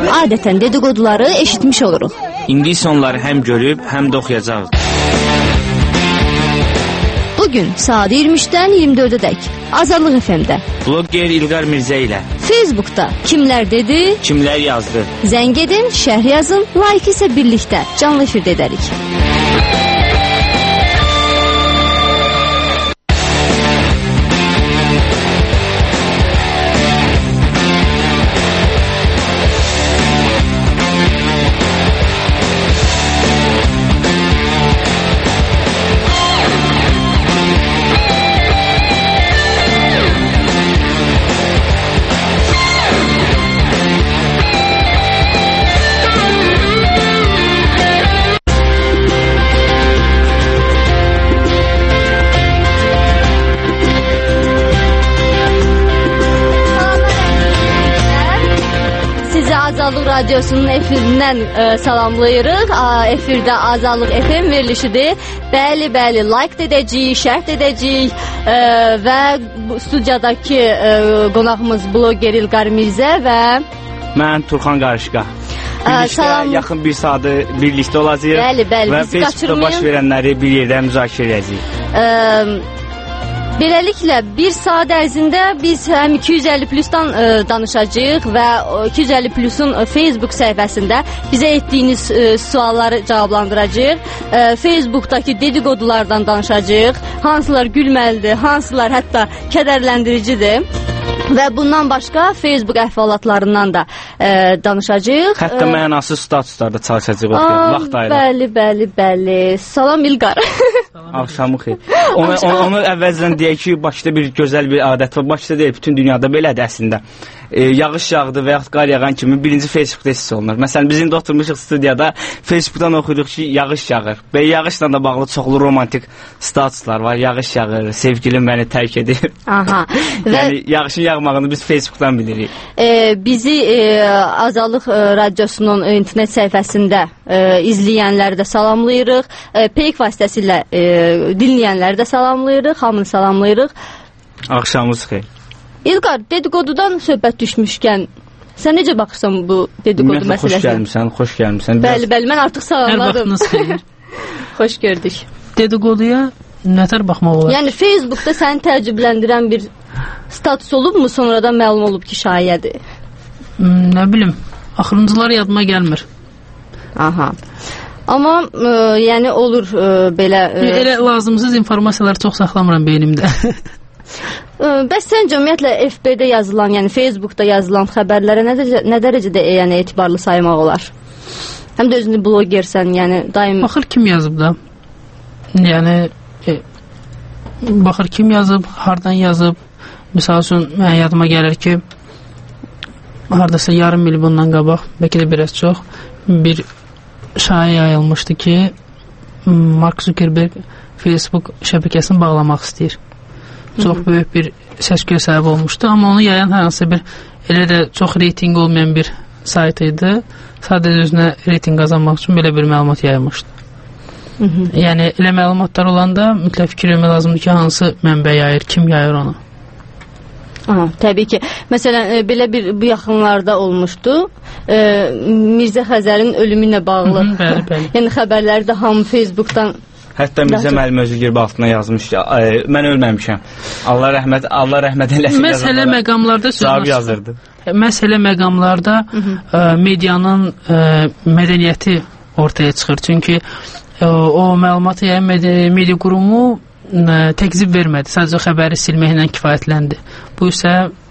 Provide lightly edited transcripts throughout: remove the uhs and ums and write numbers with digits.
adətən dedikoduları eşitmiş oluruq. İndi isə onları həm görüb, həm də oxuyacağıq. Bugün saat 23-dən 24-ə dək Azadlıq FM-də Blogger İlqar Mirzə ilə Facebookda kimlər dedi, kimlər yazdı. Zəng edin, şərh yazın, like isə birlikdə canlı efirdə edərik. Azadlıq Radiosunun efirindən salamlayırıq. Efirdə Azadlıq FM verilişidir. Bəli, like edəcəyik, şərh edəcəyik və studiyadakı qonağımız bloger İlqar Mirzə və mən Turxan Qarışqa. Birlikdə yaxın bir saatı birlikdə olacağıq. Bəli, və Facebookda baş verənləri bir yerdə müzakirə edəcəyik. Beləliklə, bir saat ərzində biz həm 250 Plus'dan danışacağıq və 250 Plus'un Facebook səhifəsində bizə etdiyiniz sualları cavablandıracağıq. Facebook'dakı dedikodulardan danışacağıq. Hansılar gülməlidir, hansılar hətta kədərləndiricidir. Və bundan başqa Facebook əhvalatlarından da danışacağıq. Hətta mənasız statuslarda çalışacağıq. Vaxt ayıraq. Bəli. Salam İlqar. Axşamı xeyir. Onu əvvəlcədən deyək ki, Bakıda bir gözəl bir adət var. Bakıda deyil, bütün dünyada belədir əslində. Yağış yağdı və yaxud qar yağan kimi birinci Facebookda hiss olunur. Məsələn, biz indi oturmuşuq studiyada, Facebookdan oxuyuruq ki, yağış yağır. Və yağışla da bağlı çoxlu romantik statuslar var. Yağış yağır, sevgilim məni tərk edir. Aha. Yəni, yağışın yağmağını biz Facebookdan bilirik. Bizi Azadlıq Radiosunun internet səhifəsində izləyənləri də salamlayırıq. Peyk vasitəsilə dinləyənləri də salamlayırıq. Hamını salamlayırıq. Axşamınız xeyir. İlqar, dedikodudan söhbət düşmüşkən, sən necə baxırsan bu dedikodu məsələsinə? Xoş gəlmişsən. Bəli, mən artıq salamladım. Hər vaxtınız xeyir. Xoş gördük. Dedikoduya nətər baxmaq olar? Yəni, Facebookda səni təəccübləndirən bir status olubmu, sonradan məlum olub ki, şayədir? Nə bilim, axırıncılar yadıma gəlmir. Aha. Amma, yəni, olur belə... Elə lazımsız informasiyaları çox saxlamıram beynimdə. Bəs səncə ümumiyyətlə FB-də yazılan, yəni Facebookda yazılan xəbərlərə nə dərəcədə etibarlı saymaq olar? Həm də özünü blogersən, yəni daim... Baxır kim yazıb da. Yəni, baxır kim yazıb, hardan yazıb. Misal üçün, mən yadıma gəlir ki, haradasa yarım il bundan qabaq, bəlkə də biraz çox, bir şaya yayılmışdı ki, Mark Zuckerberg Facebook şəbəkəsini bağlamaq istəyir. Çox böyük bir səs-küyə səbəb olmuşdu, amma onu yayan hər hansı bir, elə də çox reyting olmayan bir sayt idi. Sadəcə özünə reyting qazanmaq üçün belə bir məlumat yayılmışdı. Yəni, elə məlumatlar olanda mütləq fikir vermək lazımdır ki, hansı mənbə yayır, kim yayır onu. Təbii ki. Məsələn, belə bir bu yaxınlarda olmuşdu. Mirzə Xəzərin ölümü ilə bağlı. Bəli. Yəni, xəbərləri də hamı Facebookdan... Hətta Mirzə müəllim özü girib altına yazmış ki, mən ölməmişəm. Allah rəhmət eləsin. Məsələ məqamlarda cavab yazırdı. Məsələ məqamlarda medianın mədəniyyəti ortaya çıxır. Çünki o məlumatı yayan media qurumu təkzib vermədi. Sadəcə xəbəri silməklə kifayətləndi. Bu isə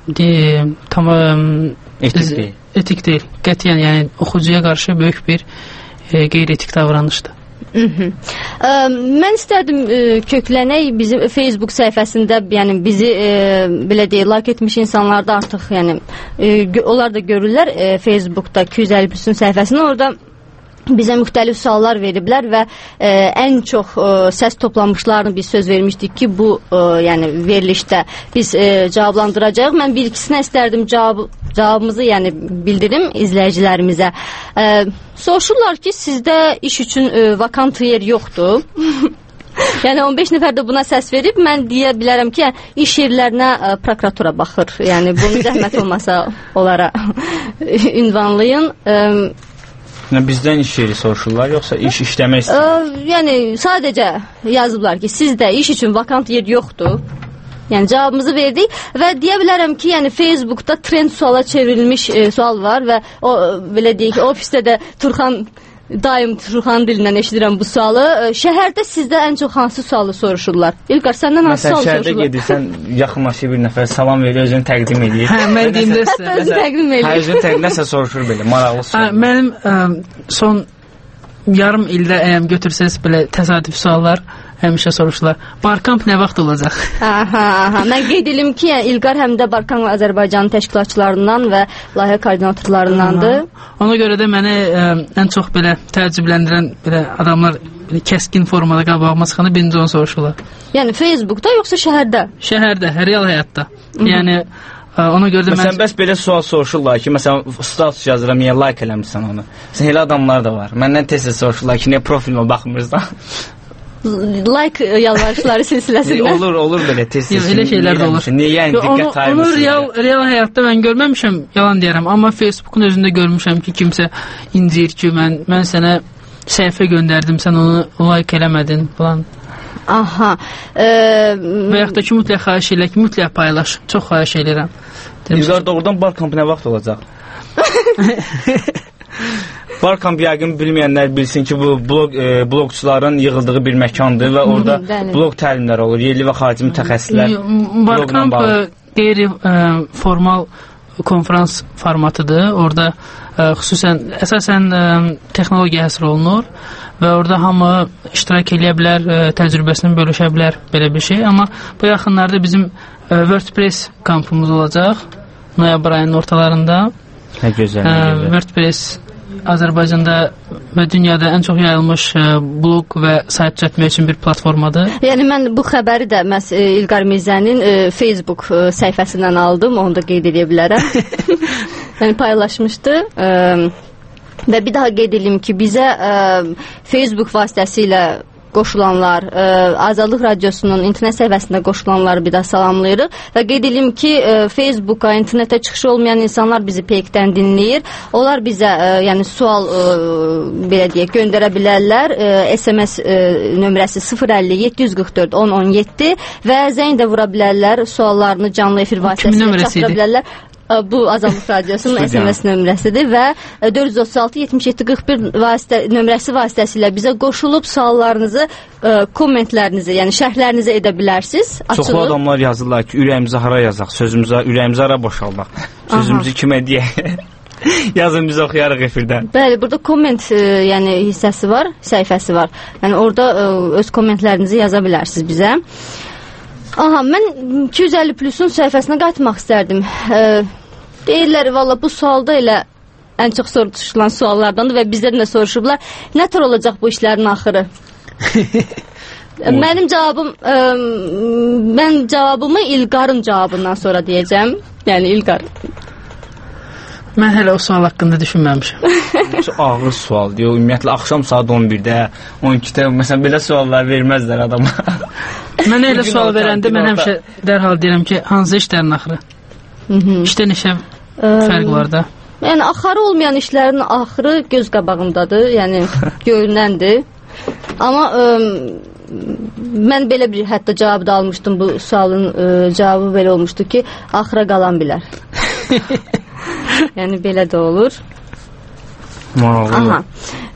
etik deyil. Qətiyyən, yəni oxucuya qarşı böyük bir qeyri-etik davranışdır. Mən istərdim köklənək bizim Facebook səhifəsində, yəni bizi belə deyək, like etmiş insanlar da artıq, yəni onlar da görürlər Facebookda 250 Plus'un səhifəsini, orada bizə müxtəlif suallar veriblər və ən çox səs toplanmışlarını biz söz vermişdik ki, bu yəni verilişdə biz cavablandıracağıq. Mən bir ikisinə istərdim cavabımızı yəni bildirim izləyicilərimizə. Soruşurlar ki, sizdə iş üçün vakant yer yoxdur. Yəni 15 nəfər də buna səs verib, mən deyə bilərəm ki, iş yerlərinə prokuratura baxır. Yəni bunun zəhmət olmasa onlara ünvanlayın. Bizdən iş yeri soruşurlar, yoxsa iş işləmək istəyir? Yəni sadəcə yazıblar ki, sizdə iş üçün vakant yer yoxdur. Yəni cavabımızı verdik və deyə bilərəm ki, yəni Facebookda trend suala çevrilmiş sual var və o belə deyək ki, ofisdə də daim Turxan dilindən eşidirəm bu sualı. Şəhərdə sizdə ən çox hansı sualı soruşurlar? İlqar, səndən hansı sualı soruşurlar? Şəhərdə gedirsən, yaxınlaşır bir nəfər, salam verir, özünü təqdim edir. Hə, mən deyim də sizə. Özünü təqdim edir. Hə, özünü təqdim nəsə soruşur belə, maraqlı sual. Mənim son yarım ildə götürsəz belə təsadüf suallar həmişə soruşurlar. Barkamp nə vaxt olacaq? Aha. Mən qeyd edim ki, İlqar həm də Barkamp Azərbaycanın təşkilatçılarından və layihə koordinatorlarındandır. Ona görə də məni ən çox belə təəccübləndirən belə adamlar belə kəskin formada qabağıma çıxanda birinci onu soruşurlar. Yəni Facebookda yoxsa şəhərdə? Şəhərdə, real həyatda. Yəni ona görə də məsələn, bəs belə sual soruşurlar ki, məsələn, status yazıram, niyə like eləmirsən onu? Məsələn, elə adamlar da var. Məndən tez-tez soruşurlar ki, niyə profilimə baxmırsan? Like yalvarışları silsiləsində. Olur belə tez-tez. Elə şeylər də olur. Niyə yəni diqqət ayırmısın? Onu real həyatda mən görməmişəm, yalan deyərəm. Amma Facebookun özündə görmüşəm ki, kimsə incir ki, mən sənə səhifə göndərdim, sən onu like eləmədin falan. Aha. Və yaxud da ki, mütləq xahiş elə ki, mütləq paylaş. Çox xahiş edirəm. İlqar, doğrudan Barkamp nə vaxt olacaq? Barkamp yəqin bilməyənlər bilsin ki, bu bloqçuların yığıldığı bir məkandır və orada bloq təlimləri olur, yerli və xarici mütəxəssislər. Barkamp qeyri-formal konferans formatıdır. Orada xüsusən, əsasən texnologiya həsr olunur və orada hamı iştirak edə bilər, təcrübəsini bölüşə bilər, belə bir şey. Amma bu yaxınlarda bizim WordPress kampımız olacaq, noyabr ayının ortalarında. Nə gözəl. WordPress Azərbaycanda və dünyada ən çox yayılmış blog və sayt düzəltmək üçün bir platformadır. Yəni mən bu xəbəri də İlqar Mirzənin Facebook səhifəsindən aldım, onu da qeyd edə bilərəm. Yəni paylaşmışdı. Və bir daha qeyd edeyim ki, bizə Facebook vasitəsilə qoşulanlar, Azadlıq Radiosunun internet səhifəsində qoşulanları bir daha salamlayırıq və qeyd edim ki, Facebooka, internetə çıxışı olmayan insanlar bizi peykdən dinləyir. Onlar bizə yəni sual belə deyək, göndərə bilərlər. SMS nömrəsi 050 744 1017 və zəng də vura bilərlər. Suallarını canlı efir vasitəsilə çatdıra bilərlər. Bu Azadlıq Radiosunun SMS nömrəsidir və 436-7741 nömrəsi vasitəsilə bizə qoşulub suallarınızı, kommentlərinizi, yəni şərhlərinizi edə bilərsiniz. Çoxlu adamlar yazırlar ki, ürəyimizi hara yazaq, ürəyimizi hara boşaldaq, sözümüzü kimə deyək. Yazın, biz oxuyarıq efirdən. Bəli, burada komment yəni hissəsi var, səhifəsi var. Yəni orada öz kommentlərinizi yaza bilərsiniz bizə. Aha, mən 250 Plusun səhifəsinə qayıtmaq istərdim. Deyirlər, valla bu sualda elə ən çox soruşulan suallardandır və bizdən də soruşublar. Nə tər olacaq bu işlərin axırı? Mənim cavabım, mən cavabımı İlqarın cavabından sonra deyəcəm. Yəni İlqar. Mən hələ o sual haqqında düşünməmişəm. Çox ağır sual deyir. Ümumiyyətlə, axşam saat 11-də, 12-də, məsələn, belə suallar verməzlər adama. Mən elə sual verəndə, mən həmişə dərhal deyirəm ki, hansı işlərin axırı? İşdə neçə fərq var da? Yəni, axarı olmayan işlərin axırı göz qabağındadır, yəni görünəndir. Amma mən belə bir hətta cavab da almışdım, bu sualın cavabı belə olmuşdu ki, axıra qalan bilər. Yəni belə də olur. Aha.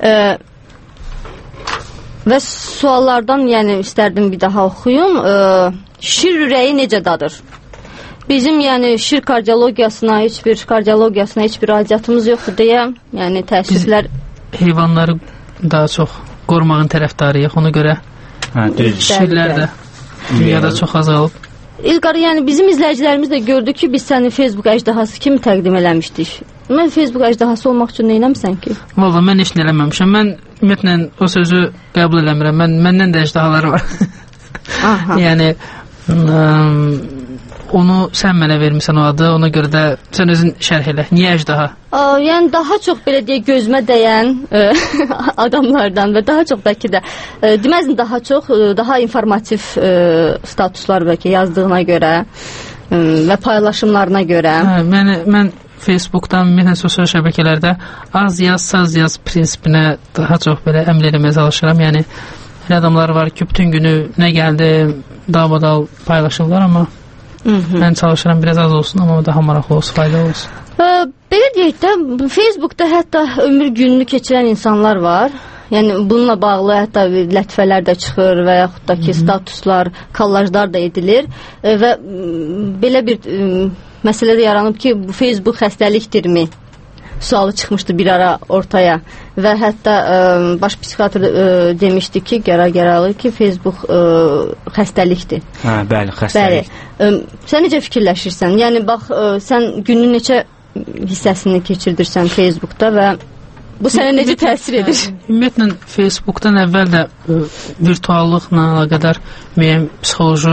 Və suallardan yəni istərdim bir daha oxuyum. Şir ürəyi necə dadır? Bizim yəni şir kardiologiyasına heç bir aidiyyatımız yoxdur deyə, yəni təəssüflər. Biz heyvanları daha çox qorumağın tərəfdarıyıq, ona görə şirlər də dünyada çox azalıb. İlqar, yəni bizim izləyicilərimiz də gördü ki, biz səni Facebook əjdahası kimi təqdim eləmişdik. Mən Facebook əjdahası olmaq üçün nə eləmirsən ki? Valla, mən heç nə eləməmişəm. Mən ümumiyyətlə o sözü qəbul eləmirəm. Məndən də əjdahalar var. Aha. Yəni onu sən mənə vermisən o adı, ona görə də sən özün şərh elə. Niyə əjdaha? Yəni daha çox belə deyə gözümə dəyən adamlardan və daha çox bəlkə də deməzdim daha çox daha informativ statuslar bəlkə yazdığına görə və paylaşımlarına görə. Mən Facebookdan, ümumiyyətlə sosial şəbəkələrdə az yaz, saz yaz prinsipinə daha çox belə əməl eləməyə çalışıram. Yəni elə adamlar var ki, bütün günü nə gəldi, dağ-badal paylaşırlar, amma mən çalışıram biraz az olsun, amma daha maraqlı olsun, faydalı olsun. Belə deyək də, Facebookda hətta ömür gününü keçirən insanlar var. Yəni bununla bağlı hətta lətifələr də çıxır və yaxud da ki, statuslar, kollajlar da edilir və belə bir məsələ də yaranıb ki, bu Facebook xəstəlikdirmi? Sualı çıxmışdı bir ara ortaya və hətta baş psixiatr demişdi ki, qərar ki, Facebook xəstəlikdir. Hə, bəli, xəstəlik. Bəli. Sən necə fikirləşirsən? Yəni bax, sən günün neçə hissəsini keçirdirsən Facebookda və bu sənə necə təsir edir? Ümumiyyətlə, Facebookdan əvvəl də virtuallıqla əlaqədar müəyyən psixoloji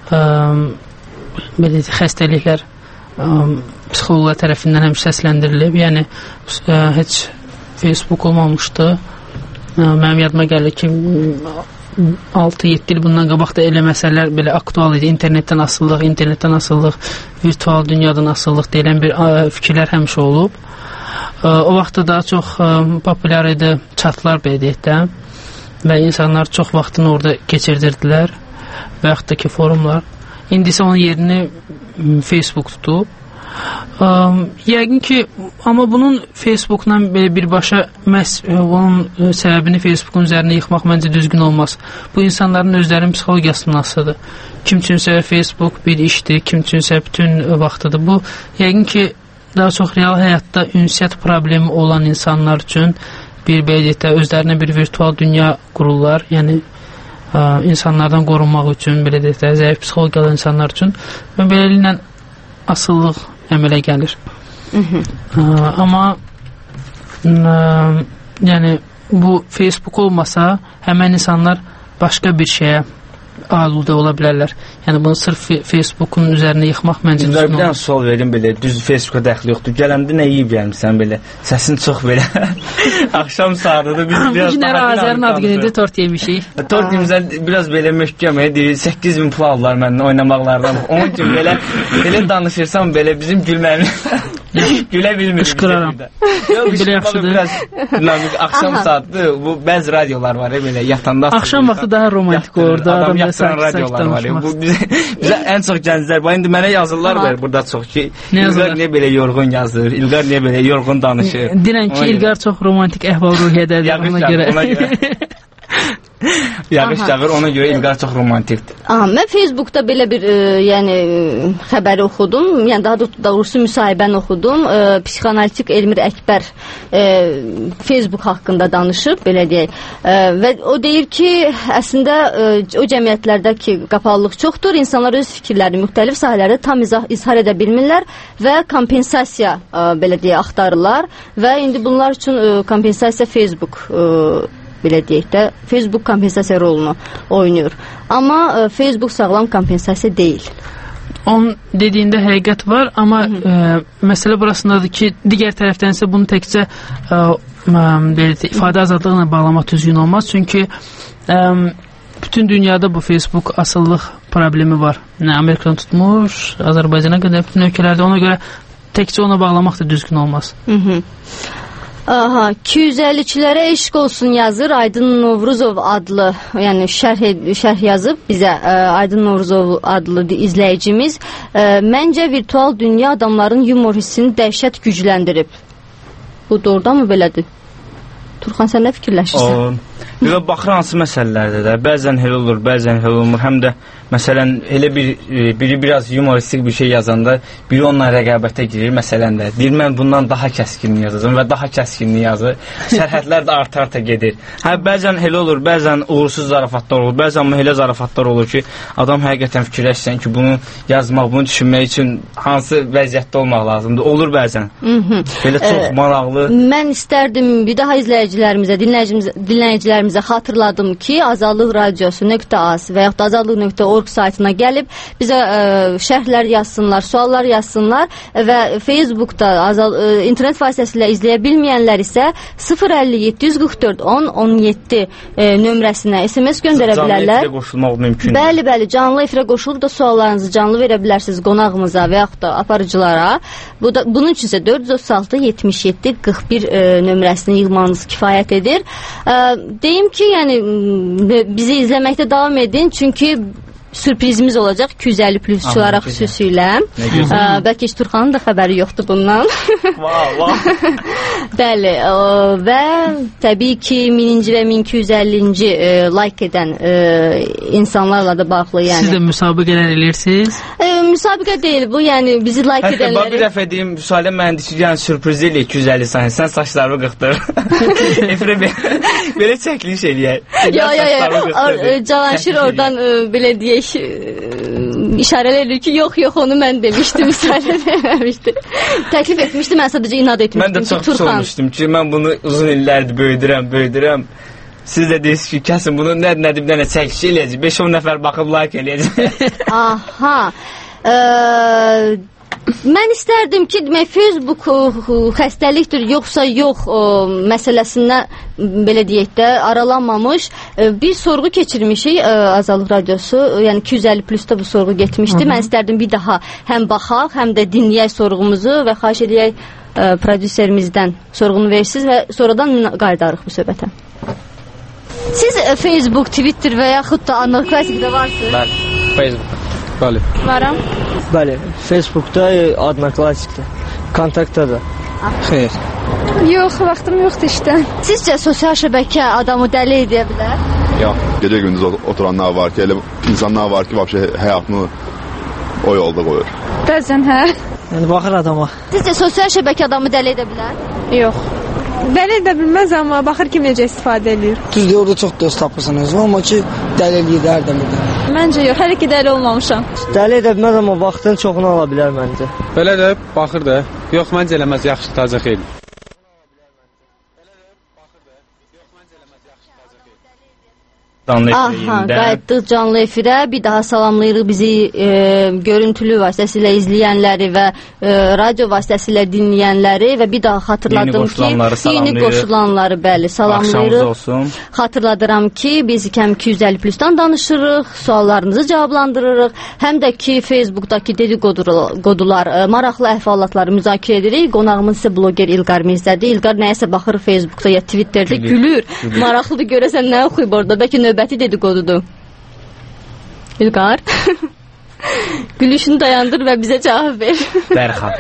xəstəliklər psixoloqlar tərəfindən həm səsləndirilib. Yəni heç Facebook olmamışdı. Mənim yadıma gəlir ki, 6-7 il bundan qabaq da elə məsələlər belə aktual idi. İnternetdən asıllıq, virtual dünyadan asıllıq deyilən bir fikirlər həmişə olub. O vaxtda daha çox populyar idi chatlar belə deyək də və insanlar çox vaxtını orada keçirdirdilər və yaxud da ki forumlar. İndi isə onun yerini Facebook tutub. Yəqin ki, amma bunun Facebookla birbaşa məhz onun səbəbini Facebookun üzərinə yıxmaq məncə düzgün olmaz. Bu insanların özlərinin psixologiyasının asılıdır. Kim üçünsə Facebook bir işdir, kim üçünsə bütün vaxtıdır. Bu yəqin ki, daha çox real həyatda ünsiyyət problemi olan insanlar üçün bir belə deyək də özlərinə bir virtual dünya qururlar. Yəni insanlardan qorunmaq üçün, belə deyək də zəif psixologiyalı insanlar üçün və beləliklə asıllıq əmələ gəlir. Amma yəni bu Facebook olmasa həmən insanlar başqa bir şeyə aludə ola bilərlər. Yəni bunu sırf Facebookun üzərinə yıxmaq məncə düzgün olmaz. Bir dənə sual verim belə, düz Facebooka dəxli yoxdur. Gələndə nə yeyib gəlmişsən belə? Səsin çox belə. Axşam saatında biz biraz daha Azərin ad günüdür, tort yemişik. Tort yemişsən biraz belə möhkəm, 8000 pul aldılar məndən oynamaqlardan. Onun üçün belə danışırsam belə bizim gülməyimiz gülə bilmirik. Qışqıraram. Belə yaxşıdır. Biraz axşam saatı bu bəzi radiolar var belə yatanda. Axşam vaxtı daha romantik olur da adam radiolar var. Bu bizə ən çox gənclər var. İndi mənə yazırlar var burada çox ki, İlqar niyə belə yorğun yazır? İlqar niyə belə yorğun danışır? Dinən ki, İlqar çox romantik əhval-ruhiyyədədir ona görə. Yağış yağır, ona görə İlqar çox romantikdir. Mən Facebookda belə bir yəni xəbəri oxudum. Yəni daha doğrusu müsahibəni oxudum. Psixoanalitik Elmir Əkbər Facebook haqqında danışıb, belə deyək. Və o deyir ki, əslində o cəmiyyətlərdə ki, qapalılıq çoxdur, insanlar öz fikirlərini müxtəlif sahələrdə tam izhar edə bilmirlər və kompensasiya belə deyək axtarırlar və indi bunlar üçün kompensasiya Facebook belə deyək də, Facebook kompensasiya rolunu oynayır. Amma Facebook sağlam kompensasiya deyil. Onun dediyində həqiqət var, amma məsələ burasındadır ki, digər tərəfdən isə bunu təkcə ifadə azadlığına bağlamaq düzgün olmaz. Çünki bütün dünyada bu Facebook asıllıq problemi var. Nə Amerikadan tutmuş, Azərbaycana qədər bütün ölkələrdə, ona görə təkcə ona bağlamaq da düzgün olmaz. 252-lərə eşq olsun yazır Aydın Novruzov adlı, yəni şərh yazıb bizə Aydın Novruzov adlı izləyicimiz. Məncə virtual dünya adamların yumor hissini dəhşət gücləndirib. Bu doğrudan mı belədir? Turxan, sən nə fikirləşirsən? Baxır hansı məsələlərdə də, bəzən elə olur, bəzən elə olmur. Həm də məsələn elə biri biraz humoristik bir şey yazanda biri onunla rəqabətə girir məsələn də. Deyir mən bundan daha kəskinli yazacağam və daha kəskinli yazır. Sərhədlər də arta gedir. Bəzən elə olur, bəzən uğursuz zarafatlar olur, bəzən elə zarafatlar olur ki, adam həqiqətən fikirləşsən ki, bunu yazmaq, bunu düşünmək üçün hansı vəziyyətdə olmaq lazımdır. Olur bəzən. Belə çox maraqlı. Mən istərdim bir daha izləyicilərimizə, dinləyicilərimizə dinləyicilərimizə xatırladım ki, azadlıqradiosu.az və yaxud da azadlıq.org saytına gəlib bizə şərhlər yazsınlar, suallar yazsınlar və Facebookda internet vasitəsilə izləyə bilməyənlər isə 050 744 10 17 nömrəsinə SMS göndərə bilərlər. Canlı efirə qoşulmaq mümkündür. Bəli, canlı efirə qoşulub da suallarınızı canlı verə bilərsiniz qonağımıza və yaxud da aparıcılara. Bunun üçün isə 436 77 41 nömrəsini yığmanız kifayət edir. Deyim ki, yəni bizi izləməkdə davam edin, çünki sürprizimiz olacaq 250 plusçulara xüsusilə. Bəlkə heç Turxanın da xəbəri yoxdur bundan. Bəli, və təbii ki 1000-ci və 1250-ci like edən insanlarla da bağlı. Yəni. Siz də müsabiqələr eləyirsiniz? Müsabiqə deyil bu, yəni bizi like edənləri. Hətta bir dəfə deyim, Müsalə mənə deyir, yəni sürpriz eləyək 250 saniyə, sən saçlarımı qıxdır. Efirə belə çəkiliş eləyək. Cavanşir oradan belə deyək, işarələr edir ki, yox, onu mən demişdim, müsaade eləmişdi. Təklif etmişdi, mən sadəcə inad etmişdim. Mən də çox sormuşdum ki, mən bunu uzun illərdir böyüdürəm. Siz də deyirsiniz ki, kəsin bunu nə çəkiş eləyəcək, 5-10 nəfər baxıb like eləyəcək. Aha. Mən istərdim ki, Facebook xəstəlikdir yoxsa yox məsələsindən belə deyək də aralanmamış bir sorğu keçirmişik Azadlıq Radiosu, yəni 250 plusda bu sorğu getmişdi. Mən istərdim bir daha həm baxaq, həm də dinləyək sorğumuzu və xahiş edək prodüserimizdən sorğunu versiniz və sonradan qayıdarıq bu söhbətə. Siz Facebook, Twitter və yaxud da Anadolu Klassikdə varsınız? Bəli, Facebook. Bəli. Varam. Bəli, Facebookda, Adnaklassikdə, Kontaktda da. Xeyr. Yox, vaxtım yoxdur işdən. Sizcə sosial şəbəkə adamı dəli edə bilər? Yox. Gecə gündüz oturanlar var ki, elə insanlar var ki, vəbşə həyatını o yolda qoyur. Bəzən hə. Yəni baxır adama. Sizcə sosial şəbəkə adamı dəli edə bilər? Yox. Dəli edə bilməz, amma baxır ki, necə istifadə edir. Düzdür, orada çox dost tapırsınız, amma ki, dəli eləyir hərdən bir də. Məncə yox, hələ ki dəli olmamışam. Dəli edə bilməz, amma vaxtın çoxunu ala bilər məncə. Belə də baxır da. Yox, məncə eləməz, yaxşı taca xeyli. Qayıtdıq canlı efirə. Bir daha salamlayırıq bizi görüntülü vasitəsilə izləyənləri və radio vasitəsilə dinləyənləri və bir daha xatırladım ki, yeni qoşulanları bəli salamlayırıq. Xatırladıram ki, biz Kəm 250 plusdan danışırıq, suallarınızı cavablandırırıq. Həm də ki, Facebookdakı dedikodular, maraqlı əhvalatları müzakirə edirik. Qonağımız isə bloger İlqar Mirzədir. İlqar nəyəsə baxır Facebookda ya Twitterdə gülür. Maraqlıdır, görəsən nə oxuyub orada? Bəlkə növbəti dedikodudur. İlqar gülüşünü dayandır və bizə cavab ver. Dərhal.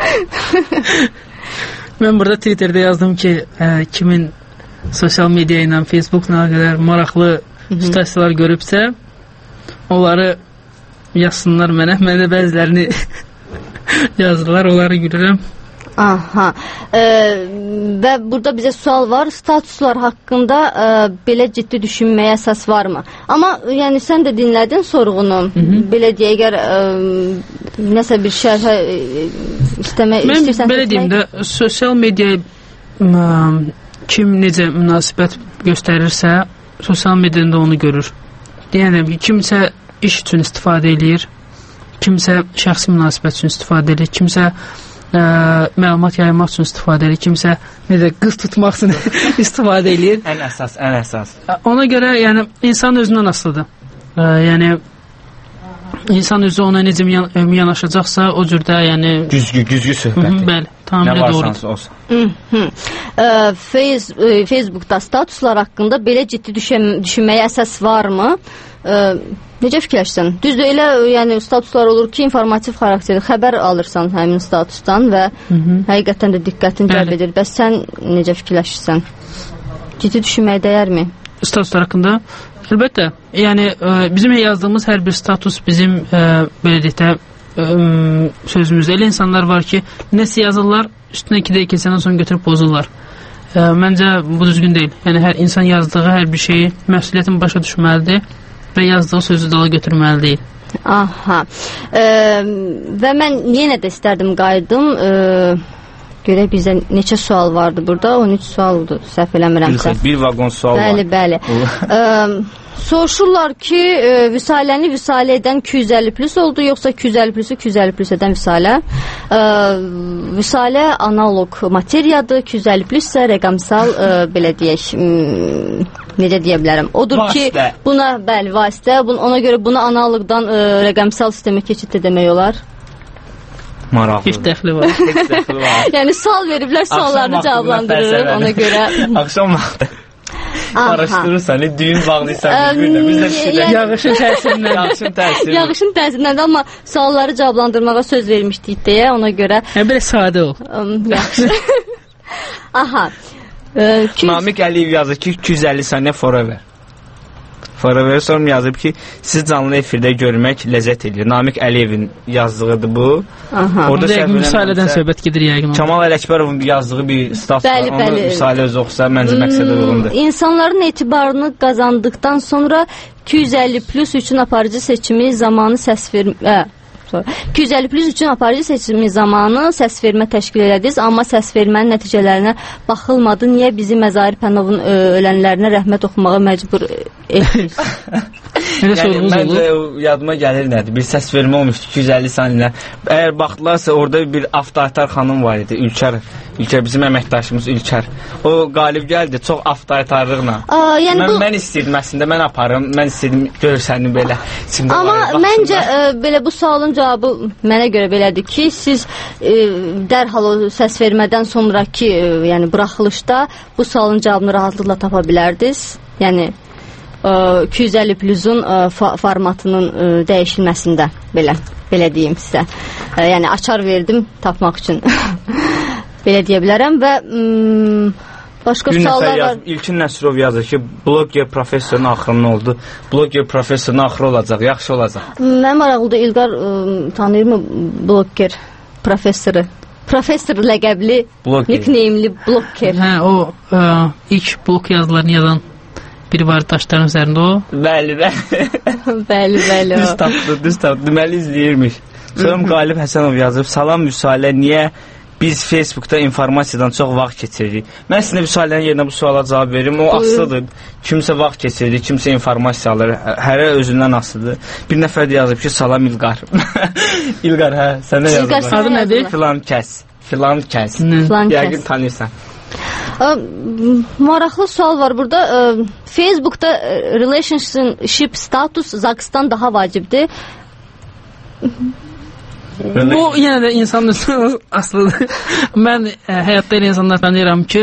Mən burada Twitterdə yazdım ki, kimin sosial media ilə Facebookla qədər maraqlı situasiyalar görübsə, onları yazsınlar mənə. Mən də bəzilərini yazdılar, onları gülürəm. Aha. Və burada bizə sual var. Statuslar haqqında belə ciddi düşünməyə əsas varmı? Amma yəni sən də dinlədin sorğunu. Belə deyək, əgər nəsə bir şərhə istəmək istəyirsən. Mən belə deyim də, sosial media kim necə münasibət göstərirsə, sosial mediada onu görür. Yəni kimsə iş üçün istifadə edir, kimsə şəxsi münasibət üçün istifadə edir, kimsə məlumat yaymaq üçün istifadə edir, kimsə necə qız tutmaq üçün istifadə edir. Ən əsas. Ona görə yəni insan özündən asılıdır. Yəni insan özü ona necə yanaşacaqsa, o cürdə yəni güzgü söhbəti. Bəli, tamamilə doğrudur. Facebookda statuslar haqqında belə ciddi düşünməyə əsas varmı? Necə fikirləşsən? Düzdür, elə yəni statuslar olur ki, informativ xarakterli xəbər alırsan həmin statusdan və həqiqətən də diqqətini cəlb edir. Bəs sən necə fikirləşirsən? Ciddi düşünməyə dəyərmi? Statuslar haqqında? Əlbəttə. Yəni bizim yazdığımız hər bir status bizim belə deyək də sözümüzdə elə insanlar var ki, nəsə yazırlar, üstünə 2 dəqiqə keçəndən sonra götürüb pozurlar. Məncə bu düzgün deyil. Yəni hər insan yazdığı hər bir şeyi məsuliyyətini başa düşməlidir və yazdığı sözü dala götürməli deyil. Aha. Və mən yenə də istərdim qayıdım görək bizə neçə sual vardı burada? 13 sualdır, səhv eləmirəmsə. Bir vaqon sual bəli, var. Bəli. Soruşurlar ki, Vüsaləni Vüsalə edən 250 plus oldu, yoxsa 250 plusu 250 plus edən Vüsalə? Vüsalə analog materiyadır, 250 plus isə rəqəmsal, belə deyək, necə deyə bilərəm? Odur vasitə. Ki, buna, bəli, vasitə, ona görə buna analogdan rəqəmsal sistemə keçid də demək olar. Maraqlı. Heç dəxli var. Yəni, sual veriblər, suallarını cavablandırır, ona görə. Akşam vaxtı. Araşdırırsan, düyün bağlıysan bir-birinə. Biz də fikirlər. Yağışın təsirindən. Amma sualları cavablandırmağa söz vermişdik deyə, ona görə. Belə sadə ol. Yaxşı. Aha. Namiq Əliyev yazır ki, 250 saniyə forever. Forever sonra yazıb ki, siz canlı efirdə görmək ləzzət edir. Namiq Əliyevin yazdığıdır bu. Orada Müsalədən söhbət gedir yəqin. Kəmal Ələkbərovun yazdığı bir status var. Onu Müsalə özü oxusa məncə məqsədə uyğundur. İnsanların etibarını qazandıqdan sonra 250 plus üçün aparıcı seçimi zamanı səs vermə 250 plus üçün aparıcı seçimi zamanı səs vermə təşkil elədiniz, amma səs vermənin nəticələrinə baxılmadı. Niyə bizi Məzahir Pənovun ölənlərinə rəhmət oxumağa məcbur etdiniz? Məncə yadıma gəlir nədir? Bir səs vermə olmuşdu 250 saniyə. Əgər baxdılarsa orada bir avtoritar xanım var idi. Ülkər bizim əməkdaşımız Ülkər. O qalib gəldi çox avtoritarlıqla. Mən istəyirdim əslində, mən aparım. Mən istəyirdim görsənim belə. Amma məncə belə bu sualın cavabı mənə görə belədir ki, siz dərhal o səs vermədən sonraki yəni buraxılışda bu sualın cavabını rahatlıqla tapa bilərdiniz. Yəni 250 plusun formatının dəyişilməsində belə deyim sizə. Yəni açar verdim tapmaq üçün. Belə deyə bilərəm və başqa suallar var. İlkin Nəsrov yazır ki, bloger professorun axırı nə oldu? Bloger professorun axırı olacaq, yaxşı olacaq. Mən maraqlıdır, İlqar tanıyırmı bloger professoru? Professor ləqəbli, nickname'li bloger. Hə, o ilk blog yazılarını yazan biri var daşların üzərində o. Bəli. Bəli. Düz tapdı. Deməli izləyirmiş. Sonra Qalib Həsənov yazıb, salam Vüsalə, niyə biz Facebookda informasiyadan çox vaxt keçiririk? Mən sizin Vüsalənin yerinə bu suala cavab verim. O asılıdır. Kimsə vaxt keçirir, kimsə informasiya alır. Hərə özündən asılıdır. Bir nəfər də yazıb ki, salam İlqar. İlqar, hə, sən nə yazıb? Adı nədir? Filan kəs. Yəqin tanıyırsan. Maraqlı sual var burada. Facebookda relationship status Zakistan daha vacibdir. Bu yenə də insanın asılıdır. Mən həyatda elə insanlar tanıyıram ki,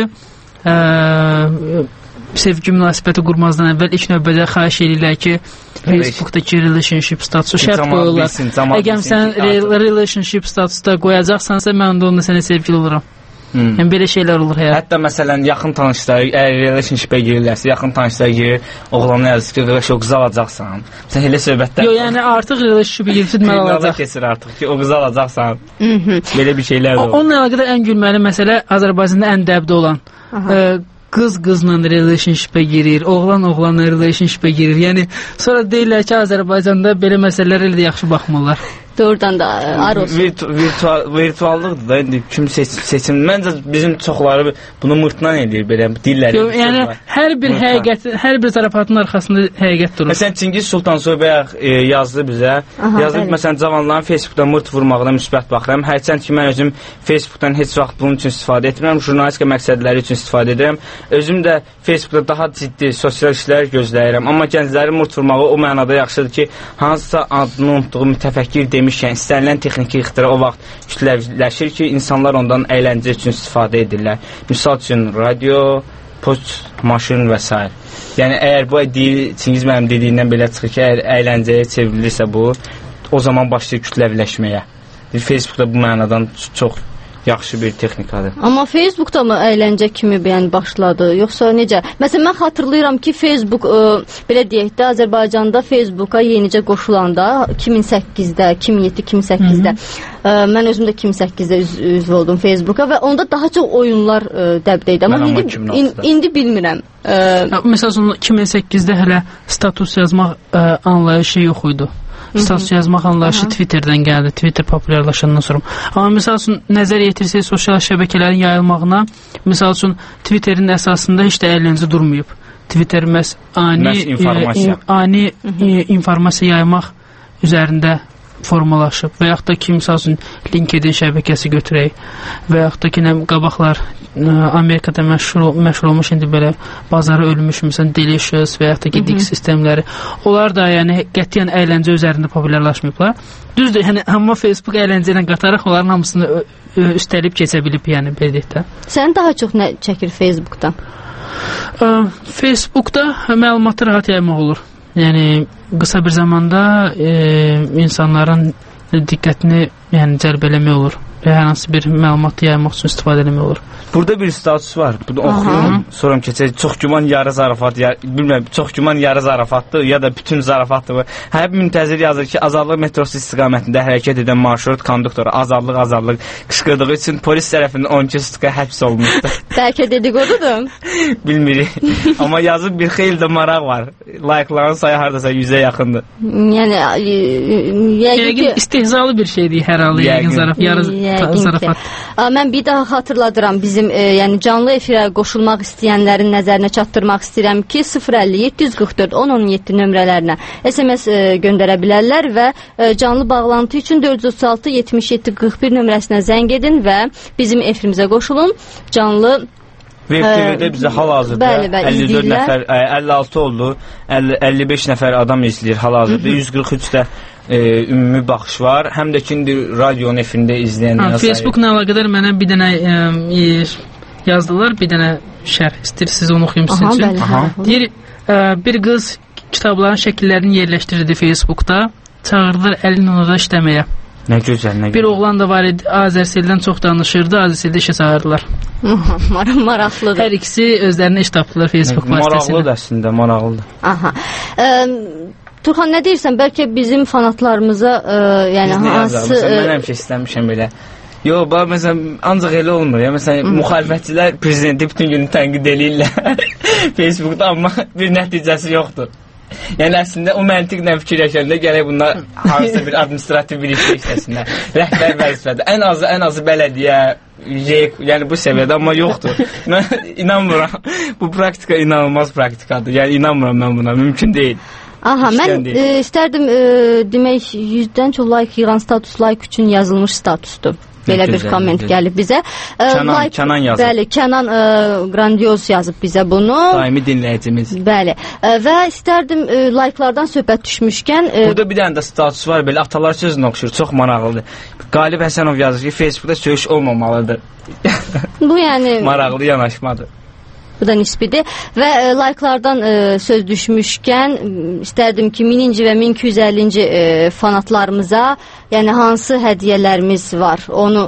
sevgi münasibəti qurmazdan əvvəl ilk növbədə xahiş edirlər ki, Facebookdakı relationship statusu şərt qoyurlar. Əgər sən relationship statusda qoyacaqsansa, mən də onunla sənə sevgili oluram. Yəni belə şeylər olur həyat. Hətta məsələn yaxın tanışlar, əgər relationship-ə girirlərsə, yaxın tanışlar girir, oğlanlar yazır ki, qardaş o qızı alacaqsan. Sən elə söhbətlər. Yox, yəni artıq relationship-ə girib deməli alacaq. Keçir artıq ki, o qızı alacaqsan. Belə bir şeylər də olur. Onunla əlaqədar ən gülməli məsələ Azərbaycanda ən dəbdə olan. Qız qızla relationship-ə girir, oğlan oğlanla relationship-ə girir. Yəni sonra deyirlər ki, Azərbaycanda belə məsələlər elə də yaxşı baxmırlar. Doğrudan da ar olsun. Virtuallıqdır da indi kim seçim. Məncə bizim çoxları bunu mırtnan edir belə dilləri. Yəni hər bir həqiqət, hər bir zarafatın arxasında həqiqət durur. Məsələn Çingiz Sultansoy bayaq yazdı bizə. Yazıb məsələn cavanların Facebookda mırt vurmağına müsbət baxıram. Hərçənd ki mən özüm Facebookdan heç vaxt bunun üçün istifadə etmirəm. Jurnalistika məqsədləri üçün istifadə edirəm. Özüm də Facebookda daha ciddi sosial işlər gözləyirəm. Amma gənclərin mırt vurmağı o mənada yaxşıdır ki, hansısa adını unutduğu mütəfəkkir demişkən istənilən texniki ixtira o vaxt kütləviləşir ki, insanlar ondan əyləncə üçün istifadə edirlər. Misal üçün radio, poçt, maşın və s. Yəni əgər bu Çingiz mənim dediyindən belə çıxır ki, əgər əyləncəyə çevrilirsə bu, o zaman başlayır kütləviləşməyə. Facebookda bu mənadan çox yaxşı bir texnikadır. Amma Facebookda mı əyləncə kimi yəni başladı, yoxsa necə? Məsələn, mən xatırlayıram ki, Facebook, belə deyək də, Azərbaycanda Facebooka yenicə qoşulanda 2008-də, 2007-2008-də mən özüm də 2008-də üzv oldum Facebooka və onda daha çox oyunlar dəbdə idi. Amma indi bilmirəm. Məsələn, 2008-də hələ status yazmaq anlayışı yox idi. Status yazmaq anlayışı Twitterdən gəldi. Twitter populyarlaşandan sonra. Amma misal üçün nəzər yetirsək sosial şəbəkələrin yayılmağına, misal üçün Twitterin əsasında heç də əyləncə durmayıb. Twitter məhz ani informasiya yaymaq üzərində formalaşıb və yaxud da ki, misal üçün LinkedIn şəbəkəsi götürək və yaxud da ki, qabaqlar Amerikada məşhur olmuş indi belə bazarı ölmüş, məsələn, Delicious və yaxud da ki, Dix sistemləri. Onlar da yəni qətiyyən əyləncə üzərində populyarlaşmayıblar. Düzdür, yəni amma Facebook əyləncə ilə qataraq onların hamısını üstəlib keçə bilib, yəni belə deyək də. Sən daha çox nə çəkir Facebookda? Facebookda məlumatı rahat yaymaq olur. Yəni qısa bir zamanda insanların diqqətini yəni cəlb eləmək olur və hər hansı bir məlumatı yaymaq üçün istifadə eləmək olur. Burada bir status var. Bunu oxuyum, sonra keçək. Çox güman yarı zarafat, bilmirəm, çox güman yarı zarafatdır ya da bütün zarafatdır. Hər bir müntəzir yazır ki, Azadlıq metrosu istiqamətində hərəkət edən marşrut konduktoru azadlıq qışqırdığı üçün polis tərəfindən 12 sutka həbs olunmuşdur. Bəlkə dedikodudur. Bilmirik. Amma yazıb bir xeyli də maraq var. Like'ların sayı hardasa 100-ə yaxındır. Yəni yəqin istehzalı bir şeydir hər halda, yəqin zarafat. Mən bir daha xatırladıram bizim yəni canlı efirə qoşulmaq istəyənlərin nəzərinə çatdırmaq istəyirəm ki 050 744 1017 nömrələrinə SMS göndərə bilərlər və canlı bağlantı üçün 436 77 41 nömrəsinə zəng edin və bizim efirimizə qoşulun. Canlı Web TV-də bizə hal-hazırda 54 nəfər, 56 oldu, 55 nəfər adam izləyir hal-hazırda, 143 də ümumi baxış var. Həm də ki, indi radionun efirində izləyənlər. Facebookla əlaqədar mənə bir dənə yazdılar, bir dənə şərh istəyirsiniz onu oxuyum sizin üçün. Deyir, bir qız kitabların şəkillərini yerləşdirirdi Facebookda, çağırdılar əlin onu da işləməyə. Nə gözəl, nə gözəl. Bir oğlan da var idi, Azərseldən çox danışırdı, Azərseldə işə çağırdılar. Maraqlıdır. Hər ikisi özlərinə iş tapdılar Facebook vasitəsilə. Maraqlıdır əslində, maraqlıdır. Aha. Turxan, nə deyirsən? Bəlkə bizim fanatlarımıza yəni hansı... Mən həmişə istəmişəm belə. Yox, məsələn, ancaq elə olmur ya. Məsələn, müxalifətçilər prezidenti bütün günü tənqid eləyirlər Facebookda, amma bir nəticəsi yoxdur. Yəni əslində o məntiqlə fikirləşəndə gərək bunlar hansısa bir administrativ bir iş istəsinlər. Rəhbər vəzifədə. Ən azı bələdiyyə, yəni bu səviyyədə, amma yoxdur. Mən inanmıram. Bu praktika inanılmaz praktikadır. Yəni inanmıram mən buna. Mümkün deyil. Aha, mən istərdim demək 100-dən çox like yığan status like üçün yazılmış statusdur. Belə bir komment gəlib bizə. Kənan yazıb. Bəli, Kənan Grandios yazıb bizə bunu. Daimi dinləyicimiz. Bəli. Və istərdim like'lardan söhbət düşmüşkən... Burada bir dənə də status var, belə atalar sözünə oxşur, çox maraqlıdır. Qalib Həsənov yazır ki, Facebookda söyüş olmamalıdır. Bu yəni... Maraqlı yanaşmadır. Bu da nisbidir. Və like'lardan söz düşmüşkən istərdim ki 1000-ci və 1250-ci fanatlarımıza yəni hansı hədiyyələrimiz var onu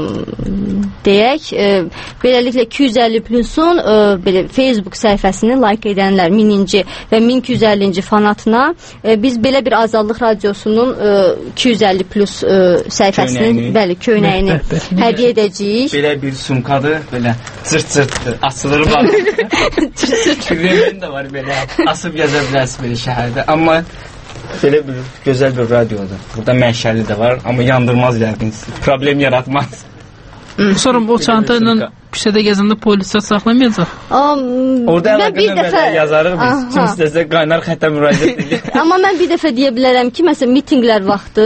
deyək. Beləliklə 250 plusun belə Facebook səhifəsini like edənlər 1000-ci və 1250-ci fanatına biz belə bir Azadlıq Radiosunun 250 plus səhifəsinin bəli köynəyini hədiyyə edəcəyik. Belə bir sumkadır, belə cırt-cırtdır, açılır var. Cırt-cırt də var belə. Asıb gəzə bilərsiniz belə şəhərdə. Amma belə bir gözəl bir radiodur. Burada mənşəli də var, amma yandırmaz yəqin. Problem yaratmaz. Sonra o çanta ilə küçədə gəzəndə polislər saxlamayacaq. Orada əlaqədən belə yazarıq biz. Kim istəsə qaynar xəttə müraciət edir. Amma mən bir dəfə deyə bilərəm ki, məsələn, mitinqlər vaxtı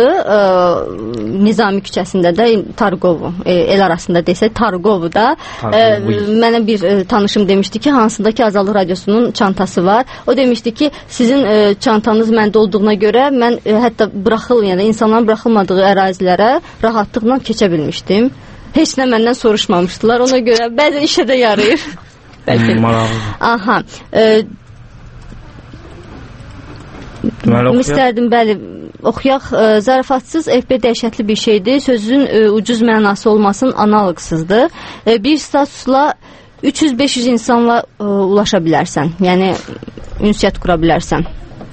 Nizami küçəsində də Targovu, el arasında desək Targovuda mənə bir tanışım demişdi ki, hansında ki Azadlıq Radiosunun çantası var. O demişdi ki, sizin çantanız məndə olduğuna görə mən hətta insanların buraxılmadığı ərazilərə rahatlıqla keçə bilmişdim. Heç nə məndən soruşmamışdılar. Ona görə bəzən işə də yarayır. Aha. İstərdim, bəli, oxuyaq. Zarafatsız FB dəhşətli bir şeydir. Sözün ucuz mənası olmasın, analoqsızdır. Bir statusla 300-500 insanla ulaşa bilərsən. Yəni, ünsiyyət qura bilərsən.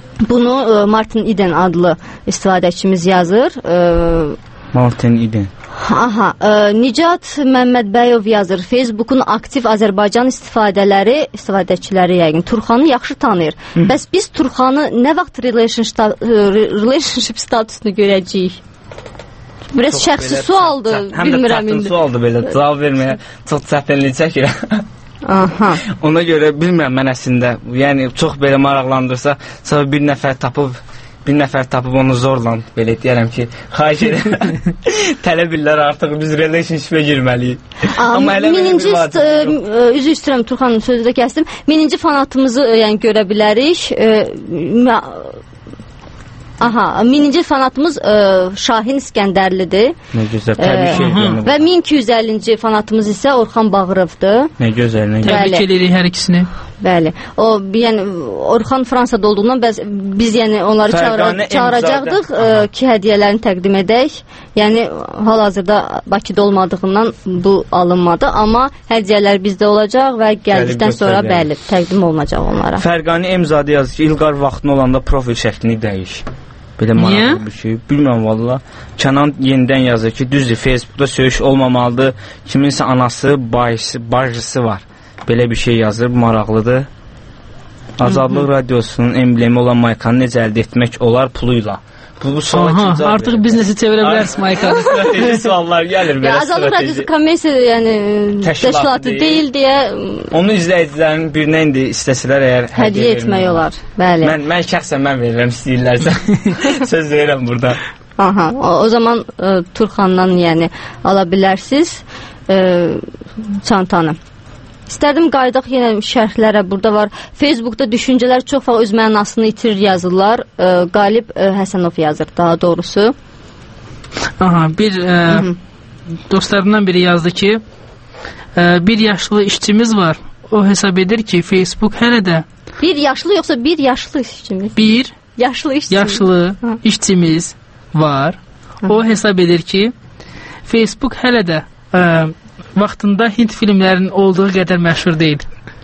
Bunu Martin Eden adlı istifadəçimiz yazır. Martin Eden. Aha, Nicat Məmmədbəyov yazır. Facebookun aktiv Azərbaycan istifadəçiləri yəqin Turxanı yaxşı tanıyır. Bəs biz Turxanı nə vaxt relationship statusunu görəcəyik? Biraz şəxsi sualdır, bilmirəm indi. Həm də sualdır belə, cavab verməyə çox çətinlik çəkirəm. Aha. Ona görə bilmirəm mən əslində, yəni çox belə maraqlandırsa, sonra bir nəfər tapıb onu zorla belə deyərəm ki, xahiş edirəm. Tələblər artıq biz relationshipə girməliyik. Amma mininci üzr istəyirəm Turxanın sözü də kəsdim. Mininci fanatımızı yəni görə bilərik. Aha, mininci fanatımız Şahin İskəndərlidir. Nə gözəl, təbrik edirəm. Və 1250-ci fanatımız isə Orxan Bağırovdur. Nə gözəl, nə gözəl. Təbrik edirik hər ikisini. Bəli. O yəni Orxan Fransada olduğundan biz yəni onları çağıracaqdıq ki, hədiyyələrini təqdim edək. Yəni hal-hazırda Bakıda olmadığından bu alınmadı, amma hədiyyələr bizdə olacaq və gəldikdən sonra bəli, təqdim olunacaq onlara. Fərqani Emzadə yazır ki, İlqar vaxtın olanda profil şəklini dəyiş. Belə maraqlı bir şey. Bilmirəm valla. Kənan yenidən yazır ki, düzdür, Facebookda söyüş olmamalıdır. Kiminsə anası, bacısı var. Belə bir şey yazır, maraqlıdır. Azadlıq Radiosunun emblemi olan maykanı necə əldə etmək olar puluyla? Bu suala kim cavab artıq biznesi çevirə bilərsiniz maykanı. Strateji suallar gəlir belə. Azadlıq Radiosu kommersiya yəni təşkilatı deyil deyə onu izləyicilərin birinə indi istəsələr əgər hədiyyə etmək olar. Bəli. Mən şəxsən verirəm istəyirlərsə. Söz verirəm burada. Aha, o zaman Turxandan yəni ala bilərsiniz çantanı. İstərdim qayıdaq yenə şərhlərə, burada var. Facebookda düşüncələr çox vaxt öz mənasını itirir yazırlar. Qalib Həsənov yazır daha doğrusu. Aha, bir dostlarından biri yazdı ki, bir yaşlı işçimiz var. O hesab edir ki, Facebook hələ də bir yaşlı yoxsa bir yaşlı işçimiz? Bir yaşlı işçimiz var. O hesab edir ki, Facebook hələ də vaxtında Hind filmlərinin olduğu qədər məşhur deyil.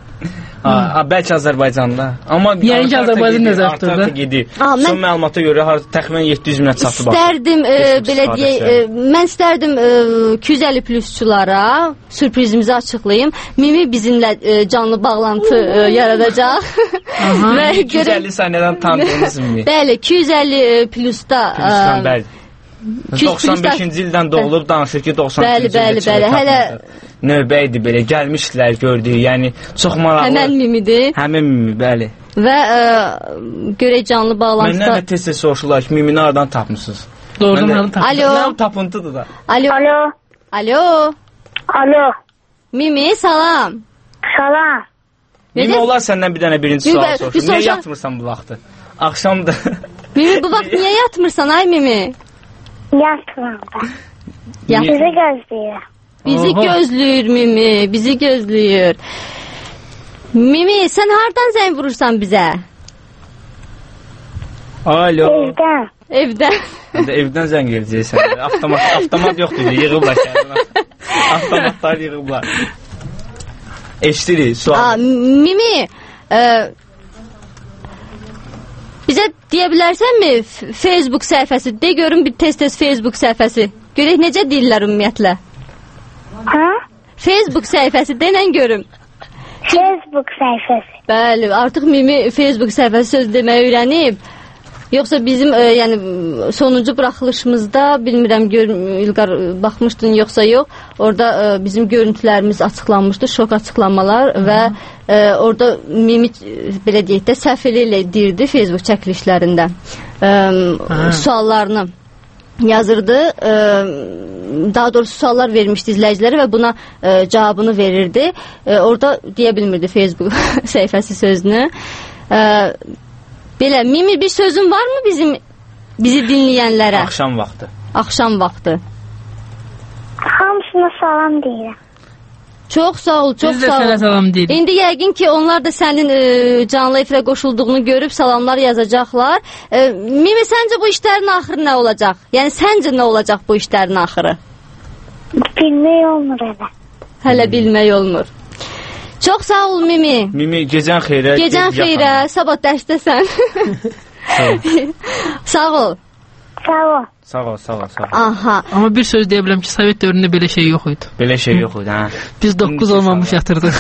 Bəlkə Azərbaycanda. Amma yəni ki, Azərbaycan nəzərdə gedir. Son məlumata görə təxminən 700 minə çatıb. İstərdim belə deyək, mən istərdim 250 plusçulara sürprizimizi açıqlayım. Mimi bizimlə canlı bağlantı yaradacaq. Və 250 saniyədən tanıdığınız Mimi. Bəli, 250 plusda. Bəli. 95-ci ildən doğulub danışır ki, 92-ci ildə hələ növbə idi belə, gəlmişdilər, gördük, yəni çox maraqlı. Həmən Mimidir. Həmən Mimi, bəli. Və görək canlı bağlantıda. Məndən də tez-tez soruşurlar ki, Mimini aradan tapmışsınız? Doğrudan aradan tapmışsınız. Alo. Mənim tapıntıdır da. Alo. Mimi, salam. Salam. Mimi, olar səndən bir dənə birinci sual soruşur. Niyə yatmırsan bu vaxtı? Axşamdır. Mimi, bu vaxt niyə yatmırsan, ay Mimi? Yatmıram da. Bizi gözləyir. Bizi gözləyir Mimi, bizi gözləyir. Mimi, sən hardan zəng vurursan bizə? Alo. Evdən. Evdən zəng edəcəksən. Avtomat yoxdur, yığıblar kəndinə. Avtomatlar yığıblar. Eşdirik, sual. Mimi, bizə deyə bilərsənmi Facebook səhifəsi? De görüm bir tez-tez Facebook səhifəsi. Görək necə deyirlər ümumiyyətlə? Facebook səhifəsi denən görüm. Facebook səhifəsi. Bəli, artıq Mimi Facebook səhifəsi söz deməyi öyrənib. Yoxsa bizim yəni sonuncu buraxılışımızda bilmirəm İlqar baxmışdın yoxsa yox. Orada bizim görüntülərimiz açıqlanmışdı, şok açıqlamalar və orada Mimi belə deyək də səhv ilə deyirdi Facebook çəkilişlərində. Suallarını yazırdı. Daha doğrusu suallar vermişdi izləyicilərə və buna cavabını verirdi. Orada deyə bilmirdi Facebook səhifəsi sözünü. Belə, Mimi, bir sözün varmı bizi dinləyənlərə? Axşam vaxtı. Hamısına salam deyirəm. Çox sağ ol, çox sağ ol. Biz də sənə salam deyirik. İndi yəqin ki, onlar da sənin canlı efirə qoşulduğunu görüb salamlar yazacaqlar. Mimi, səncə bu işlərin axırı nə olacaq? Yəni, səncə nə olacaq bu işlərin axırı? Bilmək olmur hələ. Hələ bilmək olmur. Çox sağ ol Mimi. Mimi, gecən xeyrə. Gecən xeyrə, sabah dərsdəsən. Sağ ol. Sağ ol. Sağ ol, sağ ol, sağ ol. Aha. Amma bir söz deyə bilərəm ki, Sovet dövründə belə şey yox idi. Belə şey yox idi, hə. Biz 9 olmamış yatırdıq.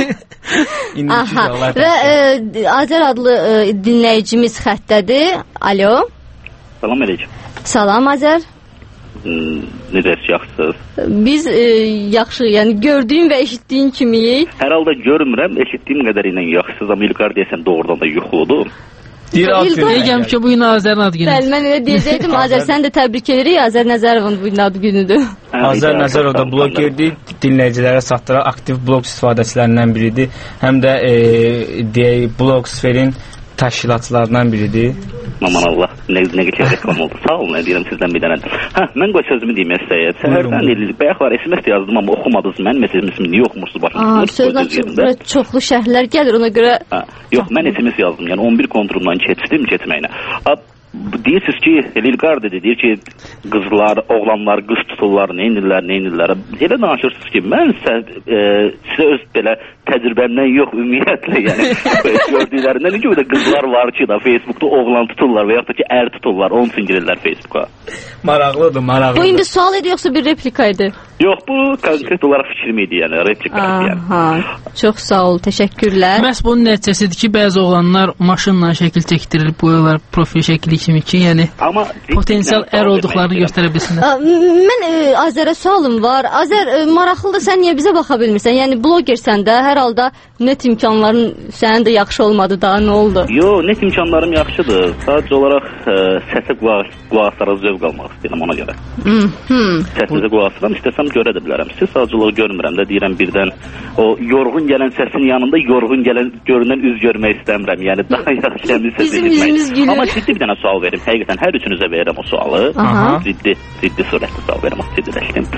Aha. Və Azər adlı dinləyicimiz xəttədir. Alo. Salam əleykum. Salam Azər. Necəsiz, yaxşısınız? Biz yaxşı, yəni gördüyün və eşitdiyin kimiyik? Hər halda görmürəm, eşitdiyim qədərilə yaxşısınız, amma İlqar deyəsən doğrudan da yoxudur. Niyə gəlmiş ki, bu gün Azərin adı günüdür? Bəli, mən elə deyəcəkdim, Azər, sən də təbrik edirik, Azər Nəzərovun bu gün adı günüdür. Azər Nəzərov da blogerdir, dinləyicilərə çatdıran aktiv blog istifadəçilərindən biridir. Həm də deyək, blog sferin təşkilatçılarından biridir. Aman Allah, nə qədər reklam oldu. Sağ olun, deyirəm sizdən bir dənə. Mən qoy sözümü deyim sizə. Səhərdən deyildik, bayaqlar SMS yazdım, amma oxumadınız. Mənim SMS-imi niyə oxumursunuz başınızda? Sözlə çoxlu şərhlər gəlir, ona görə... Yox, mən SMS yazdım, yəni 11 kontrolundan keçdim getməyinə. Deyirsiniz ki, İlqar dedi, deyir ki, qızlar, oğlanlar qız tuturlar, neynirlər. Elə danışırsınız ki, mən sizə öz belə təcrübəmdən yox, ümumiyyətlə, yəni gördüklərindən ki, qızlar var ki, da Facebookda oğlan tuturlar və yaxud da ki, ər tuturlar, onun üçün girirlər Facebooka. Maraqlıdır, maraqlıdır. Bu indi sual idi, yoxsa bir replika idi? Yox, bu konkret olaraq fikrim idi, yəni replika idi. Aha, çox sağ ol, təşəkkürlər. Məhz bunun nəticəsidir ki, bəzi oğlanlar maşınla şəkil çəkdirir, boyarlar profil şəkli kimi ki, yəni potensial ər olduqlarını göstərə bilsinlər. Mən Azərə sualım var. Azər, maraqlıdır, sən niyə bizə baxa bilmirsən? Yəni blogersən də, hər halda net imkanların sənin də yaxşı olmadı da, nə oldu? Yox, net imkanlarım yaxşıdır. Sadəcə olaraq səsə qulaq zövq almaq istəyirəm ona görə. Səsinizə qulaq asıram, istəsəm görə də bilərəm. Siz sadəcə olaraq görmürəm də, deyirəm birdən o yorğun gələn səsin yanında yorğun gələn görünən üz görmək istəmirəm. Yəni daha yaxşı yəni səs etmək. Amma ciddi bir dənə sual verim. Həqiqətən hər üçünüzə verirəm o sualı. Ciddi surətdə sual verirəm, ciddiləşdim.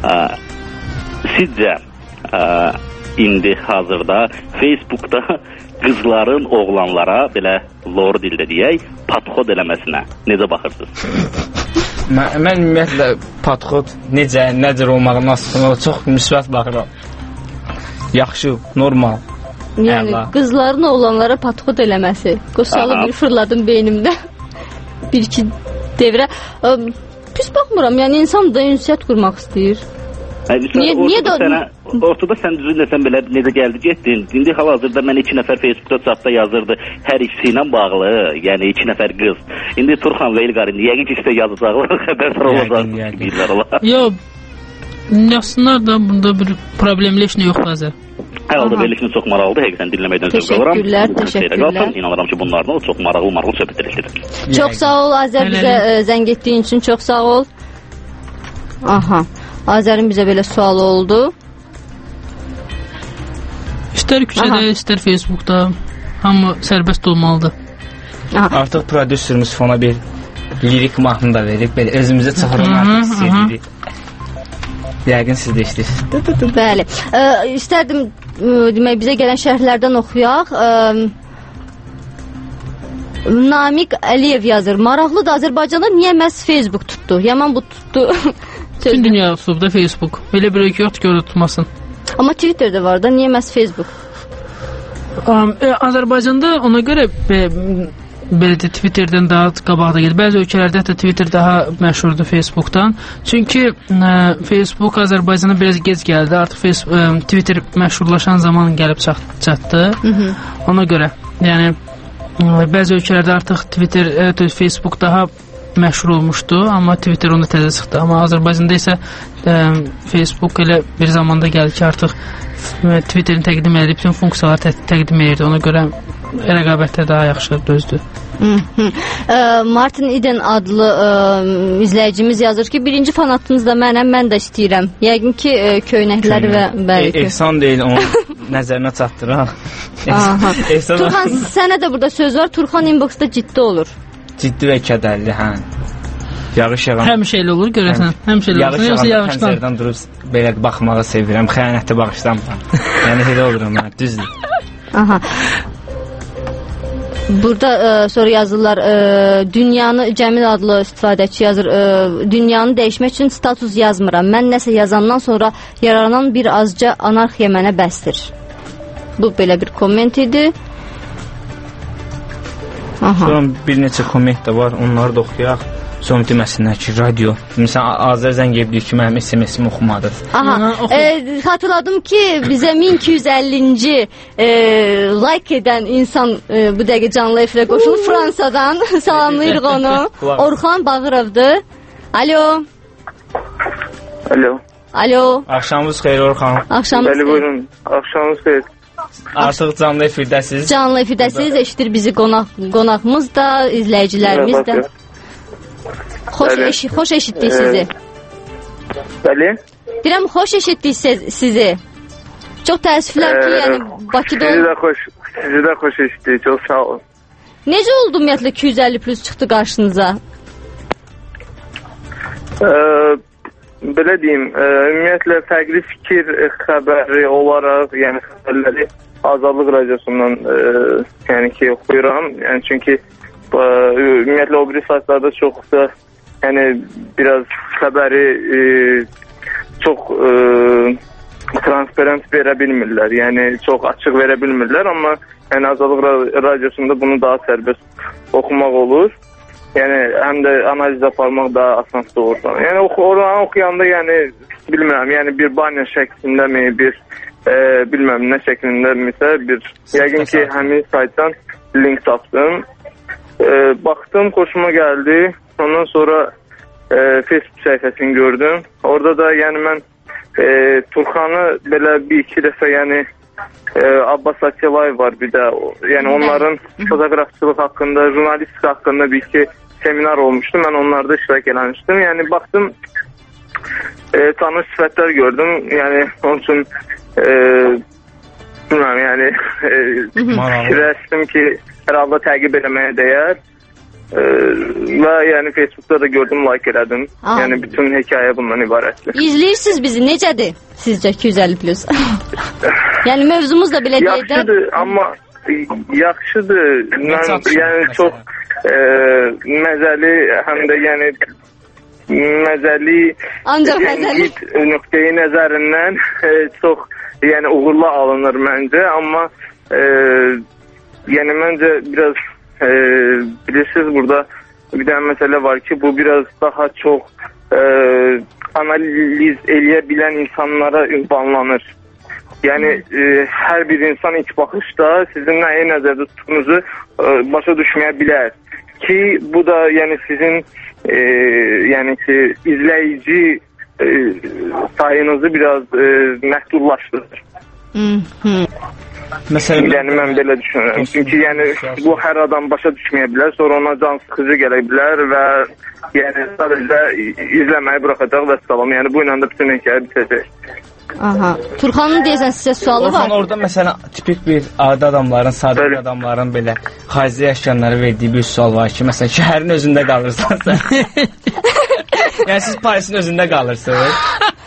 Sizcə indi hazırda Facebookda qızların oğlanlara belə lor dildə deyək, patxod eləməsinə necə baxırsınız? Mən ümumiyyətlə patxod necə, nədir olmağını aslında çox müsbət baxıram. Yaxşı, normal. Yəni qızların oğlanlara patxod eləməsi. Qosalı bir fırladım beynimdə. Bir-iki devrə. Pis baxmıram, yəni insan da ünsiyyət qurmaq istəyir. Niyə ortada sən düzün desən belə necə gəldi getdin. İndi hal-hazırda mən 2 nəfər Facebookda chatda yazırdı hər ikisi ilə bağlı, yəni 2 nəfər qız. İndi Turxan və İlqar indi yəqin ki sizə yazacaqlar, xəbərdar olacaq bilirlər olar. Yox, yazsınlar da bunda bir problemli heç nə yoxdur Azər. Hər halda verilişini çox maraqlıdır, həqiqətən dinləməkdən zövq alıram. Təşəkkürlər. İnanıram ki bunlarla o çox maraqlı söhbət edəcək. Çox sağ ol Azər, bizə zəng etdiyin üçün çox sağ ol. Aha. Azərin bizə belə sualı oldu. İstər küçədə, istər Facebookda hamı sərbəst olmalıdır. Artıq prodüserimiz fona bir lirik mahnı da verib, belə özümüzə çağırmaq istəyirik. Yəqin siz də istəyirsiniz. Bəli. İstərdim demək bizə gələn şərhlərdən oxuyaq. Namiq Əliyev yazır. Maraqlıdır, Azərbaycanda niyə məhz Facebook tutdu? Yaman bu tutdu. Bütün dünya tutubda Facebook. Elə bir ölkə yoxdur ki, orada tutmasın. Amma Twitter'də var da, niyə məhz Facebook? Azərbaycanda ona görə belə də Twitter'dən daha qabaqda gedir. Bəzi ölkələrdə hətta Twitter daha məşhurdur Facebook'dan. Çünki Facebook Azərbaycana biraz gec gəldi. Artıq Twitter məşhurlaşan zaman gəlib çatdı. Ona görə, yəni bəzi ölkələrdə artıq Twitter, Facebook daha məşhur olmuşdu, amma Twitter onu təzə çıxdı. Amma Azərbaycanda isə Facebook elə bir zamanda gəldi ki, artıq Twitterin təqdim edib bütün funksiyaları təqdim edirdi. Ona görə rəqabətdə daha yaxşı düzdür. Martin Eden adlı izləyicimiz yazır ki, birinci fanatınız da mənəm, mən də istəyirəm. Yəqin ki, köynəkləri və bəli. Ehsan deyil, onun nəzərinə çatdıraq. Turxan, sənə də burada söz var. Turxan inboxda ciddi olur. Ciddi və kədərli, hə. Yağış yağan. Həmişə elə olur, görəsən. Həmişə elə olur. Yoxsa yağışdan. Pəncərədən durub belə baxmağı sevirəm. Xəyanətə bağışlamıram. Yəni elə olurum mən, düzdür. Aha. Burada sonra yazırlar, Dünyanı Cəmil adlı istifadəçi yazır, dünyanı dəyişmək üçün status yazmıram. Mən nəsə yazandan sonra yaranan bir azca anarxiya mənə bəsdir. Bu belə bir komment idi. Sonra bir neçə komment də var, onları da oxuyaq. Sonra deməsinlər ki, radio. Məsələn, Azər zəng edib ki, mənim SMS-imi oxumadı. Aha, xatırladım ki, bizə 1250-ci like edən insan bu dəqiqə canlı efirə qoşulub Fransadan. Salamlayırıq onu. Orxan Bağırovdur. Alo. Alo. Alo. Axşamınız xeyir Orxan. Axşamınız xeyir. Bəli, buyurun. Axşamınız xeyir. Artıq canlı efirdəsiniz. Canlı efirdəsiniz, eşidir bizi qonağımız da, izləyicilərimiz də. Xoş eşitdik sizi. Bəli. Deyirəm, xoş eşitdik sizi. Çox təəssüflər ki, yəni Bakıda... Sizi də xoş eşitdik, çox sağ olun. Necə oldu ümumiyyətlə 250 plus çıxdı qarşınıza? Belə deyim, ümumiyyətlə fərqli fikir xəbəri olaraq, yəni xəbərləri Azadlıq Radiosundan yəni ki, oxuyuram. Yəni çünki ümumiyyətlə o biri saytlarda çox da yəni biraz xəbəri çox transparent verə bilmirlər. Yəni çox açıq verə bilmirlər, amma yəni Azadlıq Radiosunda bunu daha sərbəst oxumaq olur. Yəni həm də analiz aparmaq daha asandır oradan. Yəni oranı oxuyanda yəni bilmirəm, yəni bir banner şəklindəmi, bir bilmirəm nə şəklindəmirsə, bir yəqin ki, həmin saytdan link tapdım. Baxdım, xoşuma gəldi. Ondan sonra Facebook səhifəsini gördüm. Orada da yəni mən Turxanı belə bir iki dəfə yəni Abbas Akelayev var bir də. Yəni onların fotoqrafçılıq haqqında, jurnalistik haqqında bir iki seminar olmuşdu. Mən onlarda iştirak eləmişdim. Yəni baxdım, tanış sifətlər gördüm. Yəni onun üçün bilmirəm, yəni fikirləşdim ki, hər halda təqib eləməyə dəyər. Və yəni Facebookda da gördüm, like elədim. Yəni bütün hekayə bundan ibarətdir. İzləyirsiniz bizi, necədir sizcə 250 plus? Yəni mövzumuz da belə deyək də. Yaxşıdır, amma yaxşıdır. Mən yəni çox məzəli, həm də yəni məzəli nöqteyi nəzərindən çox yəni uğurlu alınır məncə, amma yəni məncə biraz bilirsiniz, burada bir dənə məsələ var ki, bu biraz daha çox analiz eləyə bilən insanlara ünvanlanır. Yəni hər bir insan ilk baxışda sizin nəyi nəzərdə tutduğunuzu başa düşməyə bilər ki, bu da yəni sizin yəni ki, izləyici sayınızı biraz məhdudlaşdırır. Məsələn, yəni mən belə düşünürəm. Çünki yəni bu hər adam başa düşməyə bilər, sonra ona can sıxıcı gələ bilər və yəni sadəcə izləməyi buraxacaq və salam. Yəni bu ilə də bütün hekayə bitəcək. Aha. Turxanın deyəsən sizə sualı var. Orxan, orada məsələn tipik bir adi adamların, sadə adamların belə xaricdə yaşayanlara verdiyi bir sual var ki, məsələn şəhərin özündə qalırsan sən. Yəni siz Parisin özündə qalırsınız.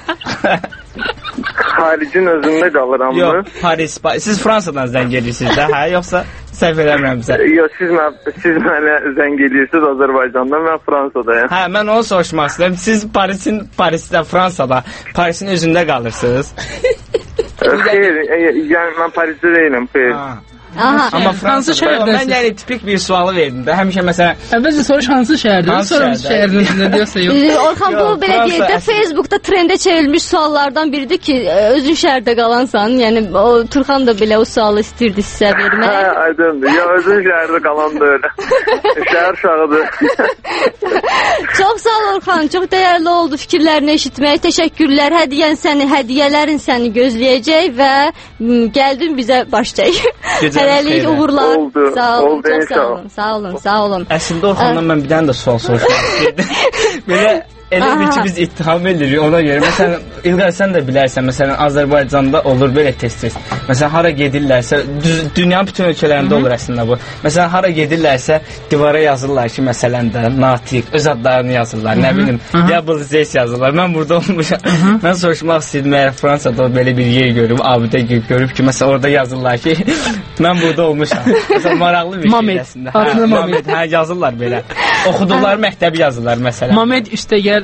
Xaricin özündə qalıram mı? Yox, Paris. Siz Fransadan zəng edirsiniz də, hə? Yoxsa səhv eləmirəmsə? Yox, siz mənə zəng edirsiniz Azərbaycandan, mən Fransadayım. Hə, mən onu soruşmaq istəyirəm. Siz Parisdə, Fransada, Parisin özündə qalırsınız? Xeyr, yəni mən Parisdə deyiləm, xeyr. Aha. Amma hansı şəhərdəsiniz? Mən yəni tipik bir sualı verdim də. Həmişə məsələn, əvvəlcə soruş hansı şəhərdir? Sonra şəhərin deyirsə yox. Orxan, bu belə deyək də Facebookda trendə çevrilmiş suallardan biridir ki, özün şəhərdə qalansan. Yəni o Turxan da belə o sualı istirdi sizə vermək. Hə, aydındır. Ya özün şəhərdə qalan da elə. Şəhər uşağıdır. Çox sağ ol Orxan, çox dəyərli oldu fikirlərini eşitmək. Təşəkkürlər. Hədiyyələrin səni gözləyəcək və gəldin bizə baş çək. Hələlik uğurlar. Oldu. Sağ olun, çox sağ olun. Sağ olun. Əslində Orxandan mən bir dənə də sual soruşmaq istəyirdim. Belə elə bir ki biz ittiham edirik ona görə. Məsələn, İlqar sən də bilərsən, məsələn Azərbaycanda olur belə tez-tez. Məsələn hara gedirlərsə, dünyanın bütün ölkələrində olur əslində bu. Məsələn hara gedirlərsə divara yazırlar ki, məsələn də Natiq öz adlarını yazırlar. Nə bilim, Double Z yazırlar. Mən burada olmuşam. Mən soruşmaq istəyirdim, əgər Fransada belə bir yer görüb, abidə görüb ki, məsələn orada yazırlar ki, mən burada olmuşam. Məsələn maraqlı bir şey əslində. Mamed, hə yazırlar belə. Oxuduqları məktəbi yazırlar məsələn. Mamed üstəgəl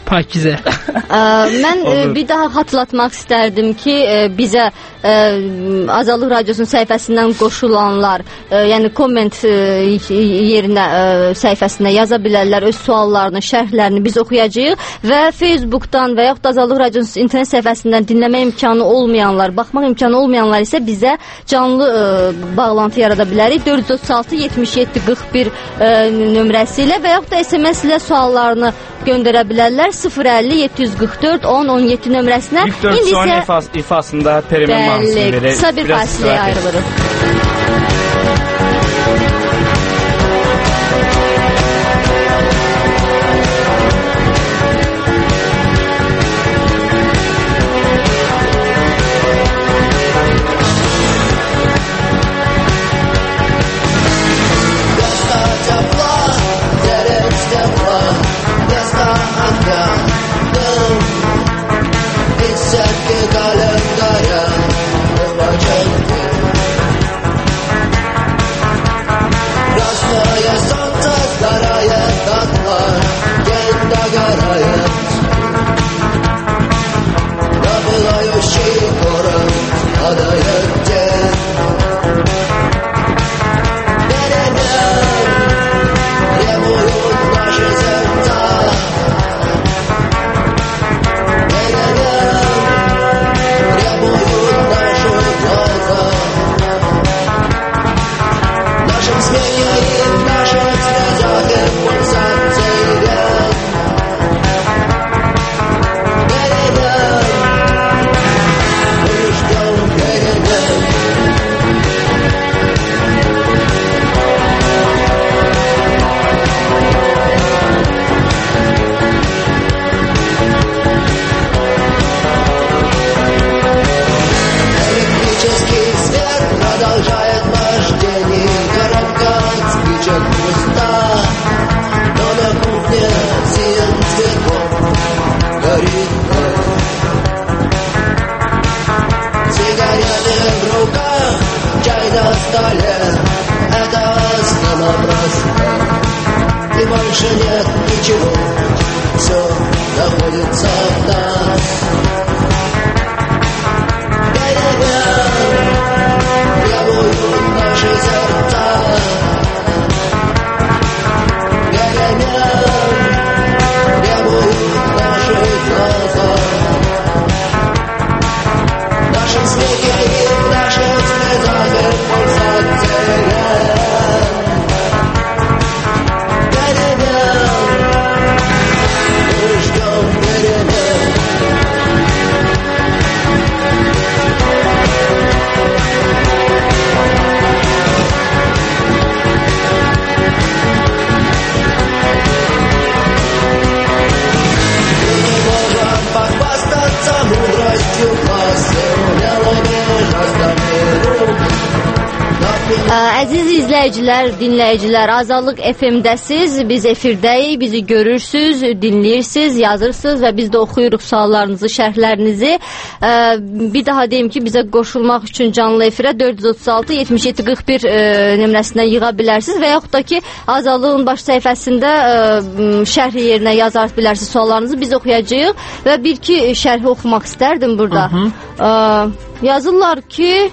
Pakizə. Mən bir daha xatırlatmaq istərdim ki, bizə Azadlıq Radiosunun səhifəsindən qoşulanlar, yəni komment yerinə səhifəsinə yaza bilərlər öz suallarını, şərhlərini biz oxuyacağıq və Facebookdan və yaxud da Azadlıq Radiosunun internet səhifəsindən dinləmə imkanı olmayanlar, baxmaq imkanı olmayanlar isə bizə canlı bağlantı yarada bilərik 436-77-41 nömrəsi ilə və yaxud da SMS ilə suallarını göndərə bilərlər 050-744-10-17 nömrəsinə. Viktor son ifasında perimen mağazını verək. Qısa bir fasiləyə ayrılırıq. Əziz izləyicilər, dinləyicilər, Azadlıq FM-dəsiz, biz efirdəyik, bizi görürsüz, dinləyirsiniz, yazırsınız və biz də oxuyuruq suallarınızı, şərhlərinizi. Bir daha deyim ki, bizə qoşulmaq üçün canlı efirə 436-77-41 nömrəsindən yığa bilərsiniz və yaxud da ki, Azadlığın baş səhifəsində şərh yerinə yazar bilərsiniz suallarınızı, biz oxuyacağıq və bir-iki şərhi oxumaq istərdim burada. Yazırlar ki...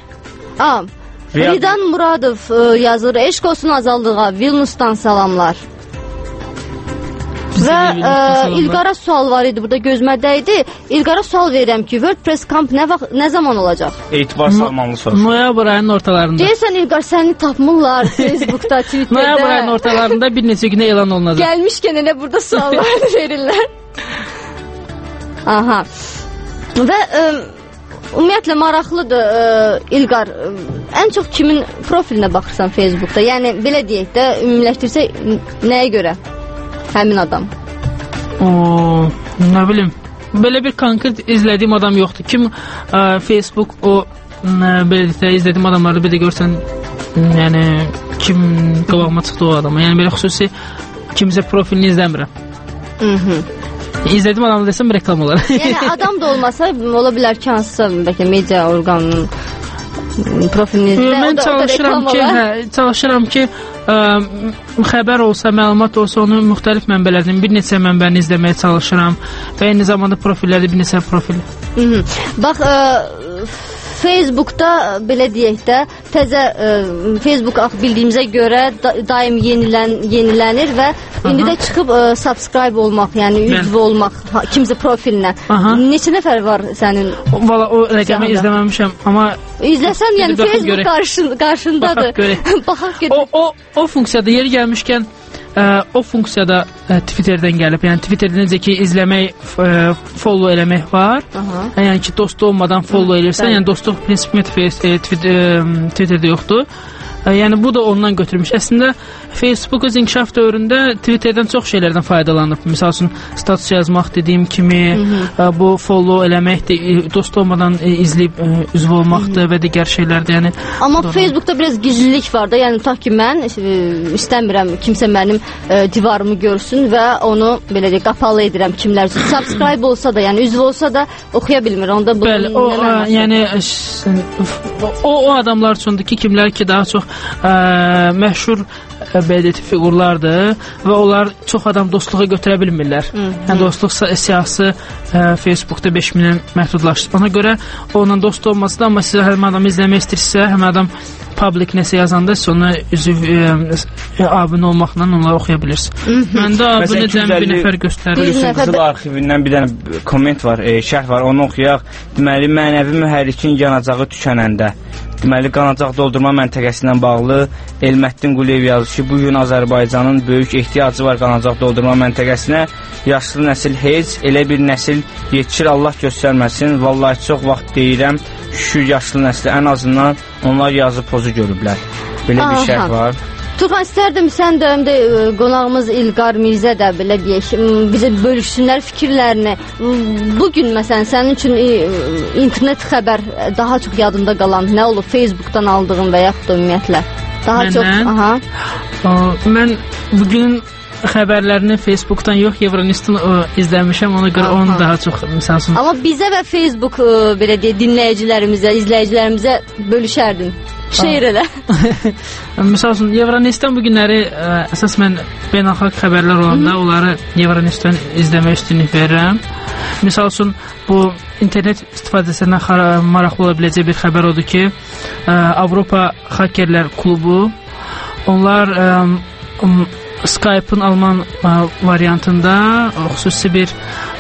Ridan Muradov yazır, eşq olsun azadlığa, Vilnus'tan salamlar. Və İlqara sual var idi, burada gözmədəydi. İlqara sual verirəm ki, WordPress Camp nə zaman olacaq? Etibar salmanlı sorusu. Noyabr ayının ortalarında. Deyirsən İlqar, səni tapmırlar Facebook'da, Twitter'da. Noyabr ayının ortalarında bir neçə günə elan olunacaq. Gəlmişkən elə burada suallar verirlər. Aha. Və... Ümumiyyətlə maraqlıdır İlqar. Ən çox kimin profilinə baxırsan Facebookda? Yəni belə deyək də, ümumiləşdirsək nəyə görə həmin adam? Nə bilim. Belə bir konkret izlədiyim adam yoxdur. Kim Facebook o belə deyək də izlədiyim adamları bir də görsən, yəni kim qabağıma çıxdı o adama. Yəni belə xüsusi kimsə profilini izləmirəm. İzlədim adamı desəm reklam olar. Yəni adam da olmasa, ola bilər ki, hansısa bəlkə media orqanının profilinizdə. Mən çalışıram ki, xəbər olsa, məlumat olsa, onu müxtəlif mənbələrdən bir neçə mənbəni izləməyə çalışıram və eyni zamanda profillərdə bir neçə profil. Bax, Facebookda belə deyək də təzə Facebook bildiyimizə görə daim yenilənir və indi də çıxıb subscribe olmaq, yəni üzv olmaq kimsə profilinə. Neçə nəfər var sənin? Valla o rəqəmi izləməmişəm, amma izləsən, yəni Facebook qarşındadır. Baxaq görək. O funksiyada yeri gəlmişkən o funksiyada Twitterdən gəlib. Yəni Twitterdə necə ki izləmək, follow eləmək var. Yəni ki dostu olmadan follow elirsən. Yəni dostluq prinsipi Twitterdə yoxdur. Yəni bu da ondan götürmüş. Əslində Facebook öz inkişaf dövründə Twitterdən çox şeylərdən faydalanıb. Məsəl üçün status yazmaq dediyim kimi, bu follow eləməkdir, dost olmadan izləyib üzv olmaqdır və digər şeylərdir. Yəni amma Facebookda biraz gizlilik var da. Yəni ta ki mən istəmirəm kimsə mənim divarımı görsün və onu belə deyək qapalı edirəm kimlər üçün. Subscribe olsa da, yəni üzv olsa da oxuya bilmir. Onda bu yəni o adamlar üçündür ki, kimlər ki daha çox məşhur BDT fiqurlardır və onlar çox adam dostluğa götürə bilmirlər. Yəni dostluq siyasi Facebookda 5000-ə məhdudlaşdı. Ona görə onunla dost olması da, amma sizə həm adamı izləmək istəyirsə, həm adam public nəsə yazanda siz ona üzv abunə olmaqla onları oxuya bilirsiniz. Məndə abunə cəmi bir nəfər göstərir. Qızıl arxivindən bir dənə komment var, şərh var, onu oxuyaq. Deməli, mənəvi mühərrikin yanacağı tükənəndə. Deməli, qanacaq doldurma məntəqəsindən bağlı Elməddin Quliyev yazır ki, bugün Azərbaycanın böyük ehtiyacı var qanacaq doldurma məntəqəsinə. Yaşlı nəsil heç, elə bir nəsil yetişir, Allah göstərməsin. Vallahi çox vaxt deyirəm, şükür yaşlı nəsli, ən azından onlar yazı pozu görüblər. Belə bir şərh var. Turhan, istərdim sən də həm də qonağımız İlqar Mirzə də belə deyək, bizə bölüşsünlər fikirlərini. Bugün məsələn sənin üçün internet xəbər daha çox yadında qalan nə olub? Facebookdan aldığın və yaxud da ümumiyyətlə daha çox. Mən bugün xəbərlərini Facebookdan yox, Euronews'dan izləmişəm, ona görə onu daha çox məsəl üçün. Amma bizə və Facebook belə deyək dinləyicilərimizə, izləyicilərimizə bölüşərdin. Şeir elə. Məsəl üçün Euronews'dan bu günləri əsas mən beynəlxalq xəbərlər olanda onları Euronews'dan izləmək üstünlük verirəm. Məsəl üçün bu internet istifadəsinə maraqlı ola biləcək bir xəbər odur ki, Avropa Hakerlər klubu onlar Skype'ın Alman variantında xüsusi bir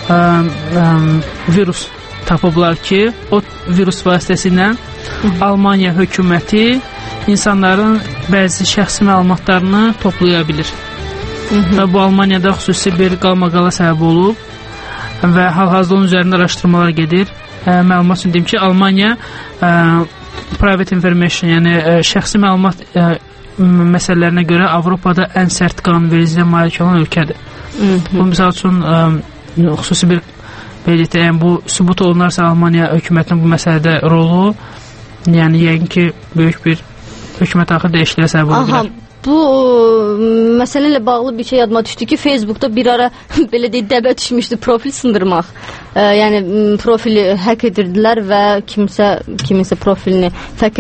virus tapıblar ki, o virus vasitəsilə Almaniya hökuməti insanların bəzi şəxsi məlumatlarını toplaya bilir. Və bu Almaniyada xüsusi bir qalmaqala səbəb olub və hal-hazırda onun üzərində araşdırmalar gedir. Məlumat üçün deyim ki, Almaniya private information, yəni şəxsi məlumat məsələlərinə görə Avropada ən sərt qanunvericiliyə malik olan ölkədir. Bu misal üçün xüsusi bir bu sübut olunarsa Almaniya hökumətinin bu məsələdə rolu, yəni yəqin ki böyük bir hökumət axı dəyişikliyə səbəb ola bilər. Bu məsələ ilə bağlı bir şey yadıma düşdü ki, Facebookda bir ara belə deyək dəbə düşmüşdü profil sındırmaq. Yəni profili hək edirdilər və kiminsə profilini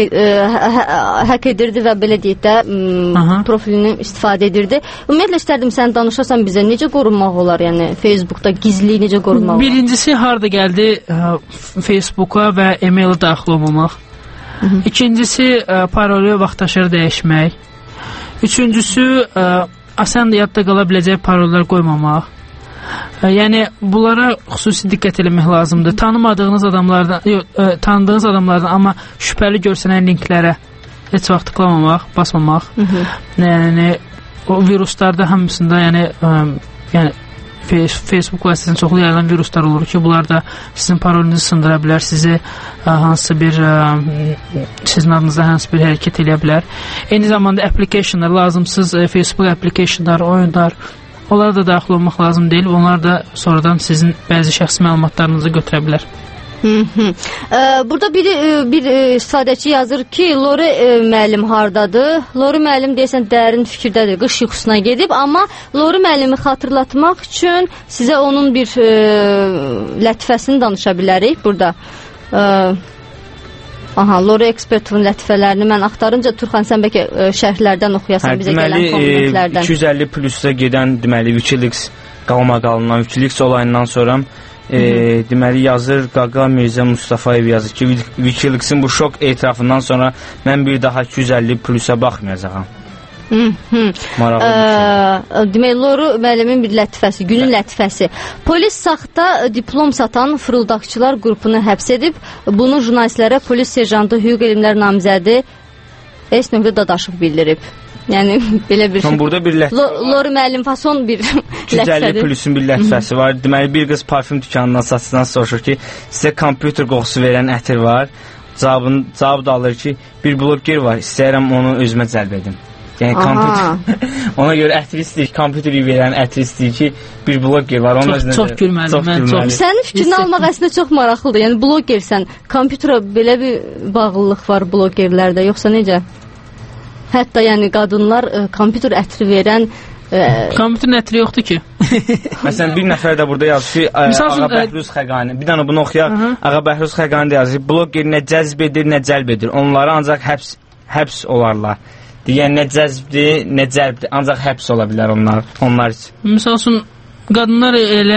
hək edirdi və belə deyək də profilini istifadə edirdi. Ümumiyyətlə istərdim sən danışasan bizə necə qorunmaq olar, yəni Facebookda gizliliyi necə qorunmaq olar? Birincisi harda gəldi Facebooka və e-maila daxil olmamaq. İkincisi parolu vaxtaşırı dəyişmək. Üçüncüsü, asan yadda qala biləcək parollar qoymamaq. Yəni, bunlara xüsusi diqqət eləmək lazımdır. Tanımadığınız adamlardan, tanıdığınız adamlardan, amma şübhəli görsənən linklərə heç vaxt tıklamamaq, basmamaq. Yəni, o viruslarda hamısında, yəni Facebook vasitəsində çoxlu yayılan viruslar olur ki, bunlar da sizin parolünüzü sındıra bilər, sizi hansısa bir sizin adınızda hansısa bir hərəkət eləyə bilər. Eyni zamanda applicationlar, lazımsız Facebook applicationlar, oyunlar, onlara da daxil olmaq lazım deyil. Onlar da sonradan sizin bəzi şəxsi məlumatlarınızı götürə bilər. Burada bir istifadəçi yazır ki, Lori müəllim hardadır? Lori müəllim deyəsən dərin fikirdədir, qış yuxusuna gedib, amma Lori müəllimi xatırlatmaq üçün sizə onun bir lətifəsini danışa bilərik burada. Aha, Lori Ekspertovun lətifələrini mən axtarınca Turxan sən bəlkə şərhlərdən oxuyasan bizə gələn kommentlərdən. 250 plusda gedən deməli WikiLeaks qalmaqalından, WikiLeaks olayından sonra deməli yazır Qaqa Mirzə Mustafayev yazır ki, WikiLeaks'in bu şok etirafından sonra mən bir daha 250 plusa baxmayacağam. Demək, Loru müəllimin bir lətifəsi, günün lətifəsi. Polis saxta diplom satan fırıldaqçılar qrupunu həbs edib. Bunu jurnalistlərə polis serjantı hüquq elmlər namizədi S. Dadaşov bildirib. Yəni belə bir şey. Burada bir Loru müəllim fason bir lətifədir. 250 plusun bir lətifəsi var. Deməli bir qız parfüm dükanından satıcıdan soruşur ki, sizə kompüter qoxusu verən ətir var. Cavab da alır ki, bir bloger var, istəyirəm onu özümə cəlb edim. Yəni kompüter. Ona görə ətri istəyir, kompüteri verən ətri istəyir ki, bir bloger var. Çox gülməli. Sənin fikrini almaq əslində çox maraqlıdır. Yəni blogersən, kompüterə belə bir bağlılıq var blogerlərdə, yoxsa necə? Hətta yəni qadınlar kompüter ətri verən kompüterin ətri yoxdur ki. Məsələn, bir nəfər də burada yazır ki, Ağa Bəhruz Xəqani. Bir dənə bunu oxuyaq. Ağa Bəhruz Xəqani də yazır ki, bloger nə cəzb edir, nə cəlb edir. Onları ancaq həbs olarlar. Yəni nə cəzbdir, nə cəlbdir. Ancaq həbs ola bilər onlar üçün. Misal üçün, qadınlar elə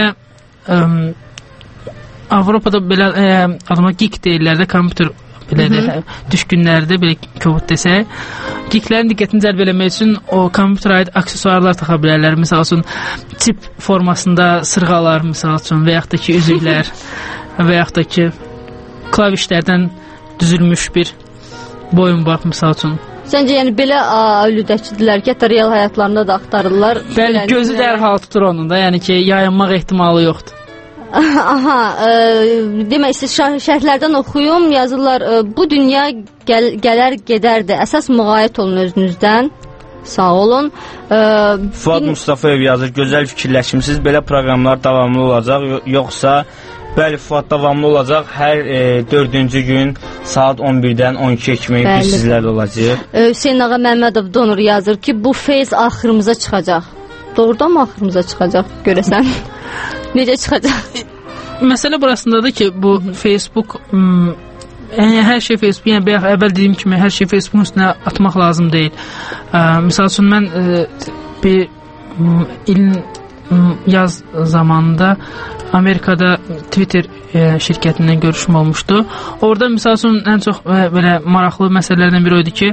Avropada belə adama geek deyirlər də, kompüter belə düşkünlərdə, belə kobud desək, geeklərin diqqətini cəlb eləmək üçün o kompüterə aid aksesuarlar taxa bilərlər. Misal üçün, tip formasında sırğalar, misal üçün, və yaxud da ki, üzüklər və yaxud da ki, klavişlərdən düzülmüş bir boyunbaq, misal üçün. Səncə, yəni belə ölüdəkidirlər ki, hətta real həyatlarında da axtarırlar. Bəli, gözü dərhal tutur onun da, yəni ki, yayınmaq ehtimalı yoxdur. Aha, demək, siz şərhlərdən oxuyum, yazırlar, bu dünya gələr gedərdi. Əsas müğayət olun özünüzdən. Sağ olun. Fuad Mustafayev yazır, gözəl fikirləşimsiz, belə proqramlar davamlı olacaq, yoxsa bəli, Fuad davamlı olacaq. Hər 4-cü gün saat 11-dən 12 kimi biz sizlərlə olacaq. Hüseyin Ağa Məmmədov donor yazır ki, bu feyz axırımıza çıxacaq. Doğrudan mı axırımıza çıxacaq, görəsən? Necə çıxacaq? Məsələ burasındadır ki, bu Facebook, yəni hər şey Facebook, yəni əvvəl dediyim kimi, hər şey Facebookun üstünə atmaq lazım deyil. Misal üçün, mən bir ilin yaz zamanında Amerikada Twitter şirkətindən görüşüm olmuşdu. Orada misal üçün ən çox belə maraqlı məsələlərdən biri oydu ki,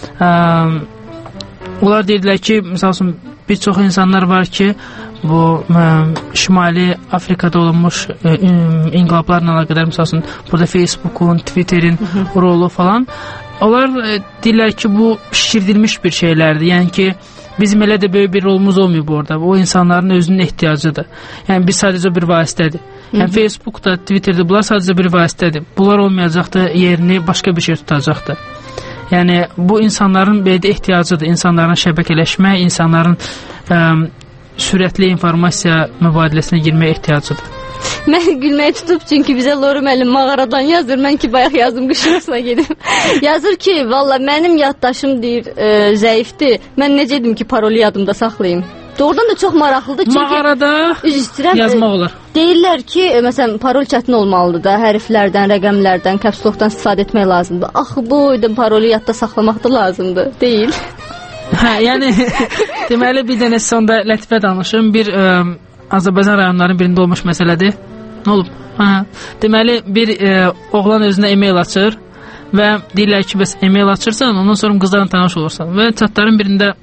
onlar deyirlər ki, misal üçün bir çox insanlar var ki, bu Şimali Afrikada olunmuş inqilablarla əlaqədar, misal üçün burada Facebookun, Twitterin rolu falan. Onlar deyirlər ki, bu şişirdilmiş bir şeylərdir. Yəni ki, bizim elə də böyük bir rolumuz olmuyor bu orada. O insanların özünün ehtiyacıdır. Yəni biz sadəcə bir vasitədir. Yəni Facebookda, Twitterdə bunlar sadəcə bir vasitədir. Bunlar olmayacaqdır, yerini başqa bir şey tutacaqdır. Yəni bu insanların belə də ehtiyacıdır. İnsanların şəbəkələşmə, insanların sürətli informasiya mübadiləsinə girməyə ehtiyacıdır. Mən gülməyə tutub, çünki bizə Loru müəllim mağaradan yazır. Mən ki, bayaq yazdım, qışlasına gedim. Yazır ki, valla mənim yaddaşım deyir, zəifdir. Mən necə edim ki, parolu yadımda saxlayayım? Doğrudan da çox maraqlıdır. Mağarada yazmaq olar. Deyirlər ki, məsələn, parol çətin olmalıdır da, hərflərdən, rəqəmlərdən, kapsloqdan istifadə etmək lazımdır. Axı, bu parolu yadda saxlamaq da lazımdır, deyil? Hə, yəni, deməli, bir dənə sonda lətifə danışım. Bir Azərbaycan rayonlarının birində olmuş məsələdir. Nə olub? Deməli, bir oğlan özünə e-mail açır və deyirlər ki, bəs e-mail açırsan, ondan sonra qızlarla tanış olursan. Və çatların birində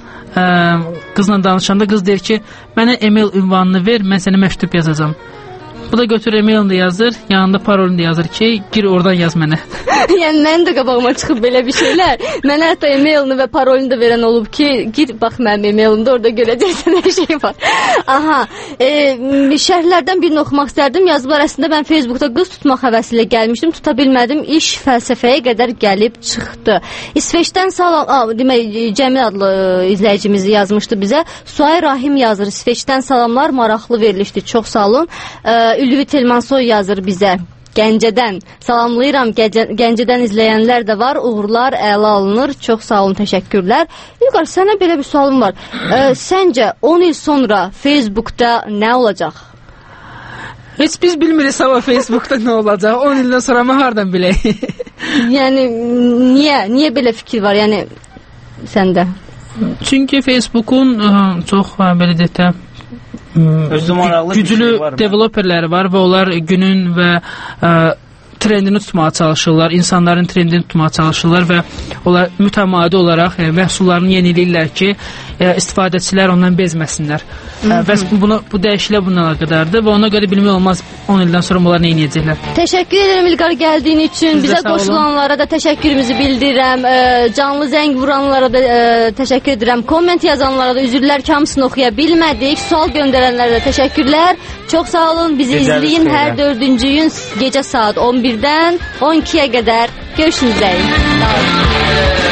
qızla danışanda qız deyir ki, mənə e-mail ünvanını ver, mən sənə məktub yazacağam. Bu da götürür e-mailini də yazır, yanında parolunu da yazır ki, gir oradan yaz mənə. Yəni mənim də qabağıma çıxıb belə bir şeylər. Mənə hətta e-mailini və parolunu da verən olub ki, gir bax mənim e-mailimdə, orada görəcəksən hər şey var. Aha, şərhlərdən birini oxumaq istərdim. Yazılar əslində mən Facebookda qız tutmaq həvəsi ilə gəlmişdim, tuta bilmədim. İş fəlsəfəyə qədər gəlib çıxdı. İsveçdən salam, demək Cəmil adlı izləyicimiz yazmışdı bizə. Suay Rahim yazır, İsveçdən salamlar, maraqlı verilişdi, çox sağ olun. Ülvi Telmansoy yazır bizə. Gəncədən salamlayıram. Gəncədən izləyənlər də var. Uğurlar əla alınır. Çox sağ olun, təşəkkürlər. İlqar, sənə belə bir sualım var. Səncə 10 il sonra Facebookda nə olacaq? Heç biz bilmirik sabah Facebookda nə olacaq. 10 ildən sonra mı hardan bilək? Yəni niyə belə fikir var? Yəni səndə? Çünki Facebookun çox belə deyək də güclü developerləri var və onlar günün və trendini tutmağa çalışırlar, insanların trendini tutmağa çalışırlar və onlar mütəmadi olaraq məhsullarını yeniləyirlər ki, istifadəçilər ondan bezməsinlər. Və bu dəyişikliklə bununla əlaqədardır və ona görə bilmək olmaz 10 ildən sonra onlar nə edəcəklər. Təşəkkür edirəm İlqar gəldiyin üçün. Bizə qoşulanlara da təşəkkürümüzü bildirirəm. Canlı zəng vuranlara da təşəkkür edirəm. Komment yazanlara da üzrlər ki, hamısını oxuya bilmədik. Sual göndərənlərə də təşəkkürlər. Çox sağ olun. Bizi izləyin hər 4-cü gün gecə saat 11-dən 12-yə qədər. Görüşünüzdə. Sağ olun.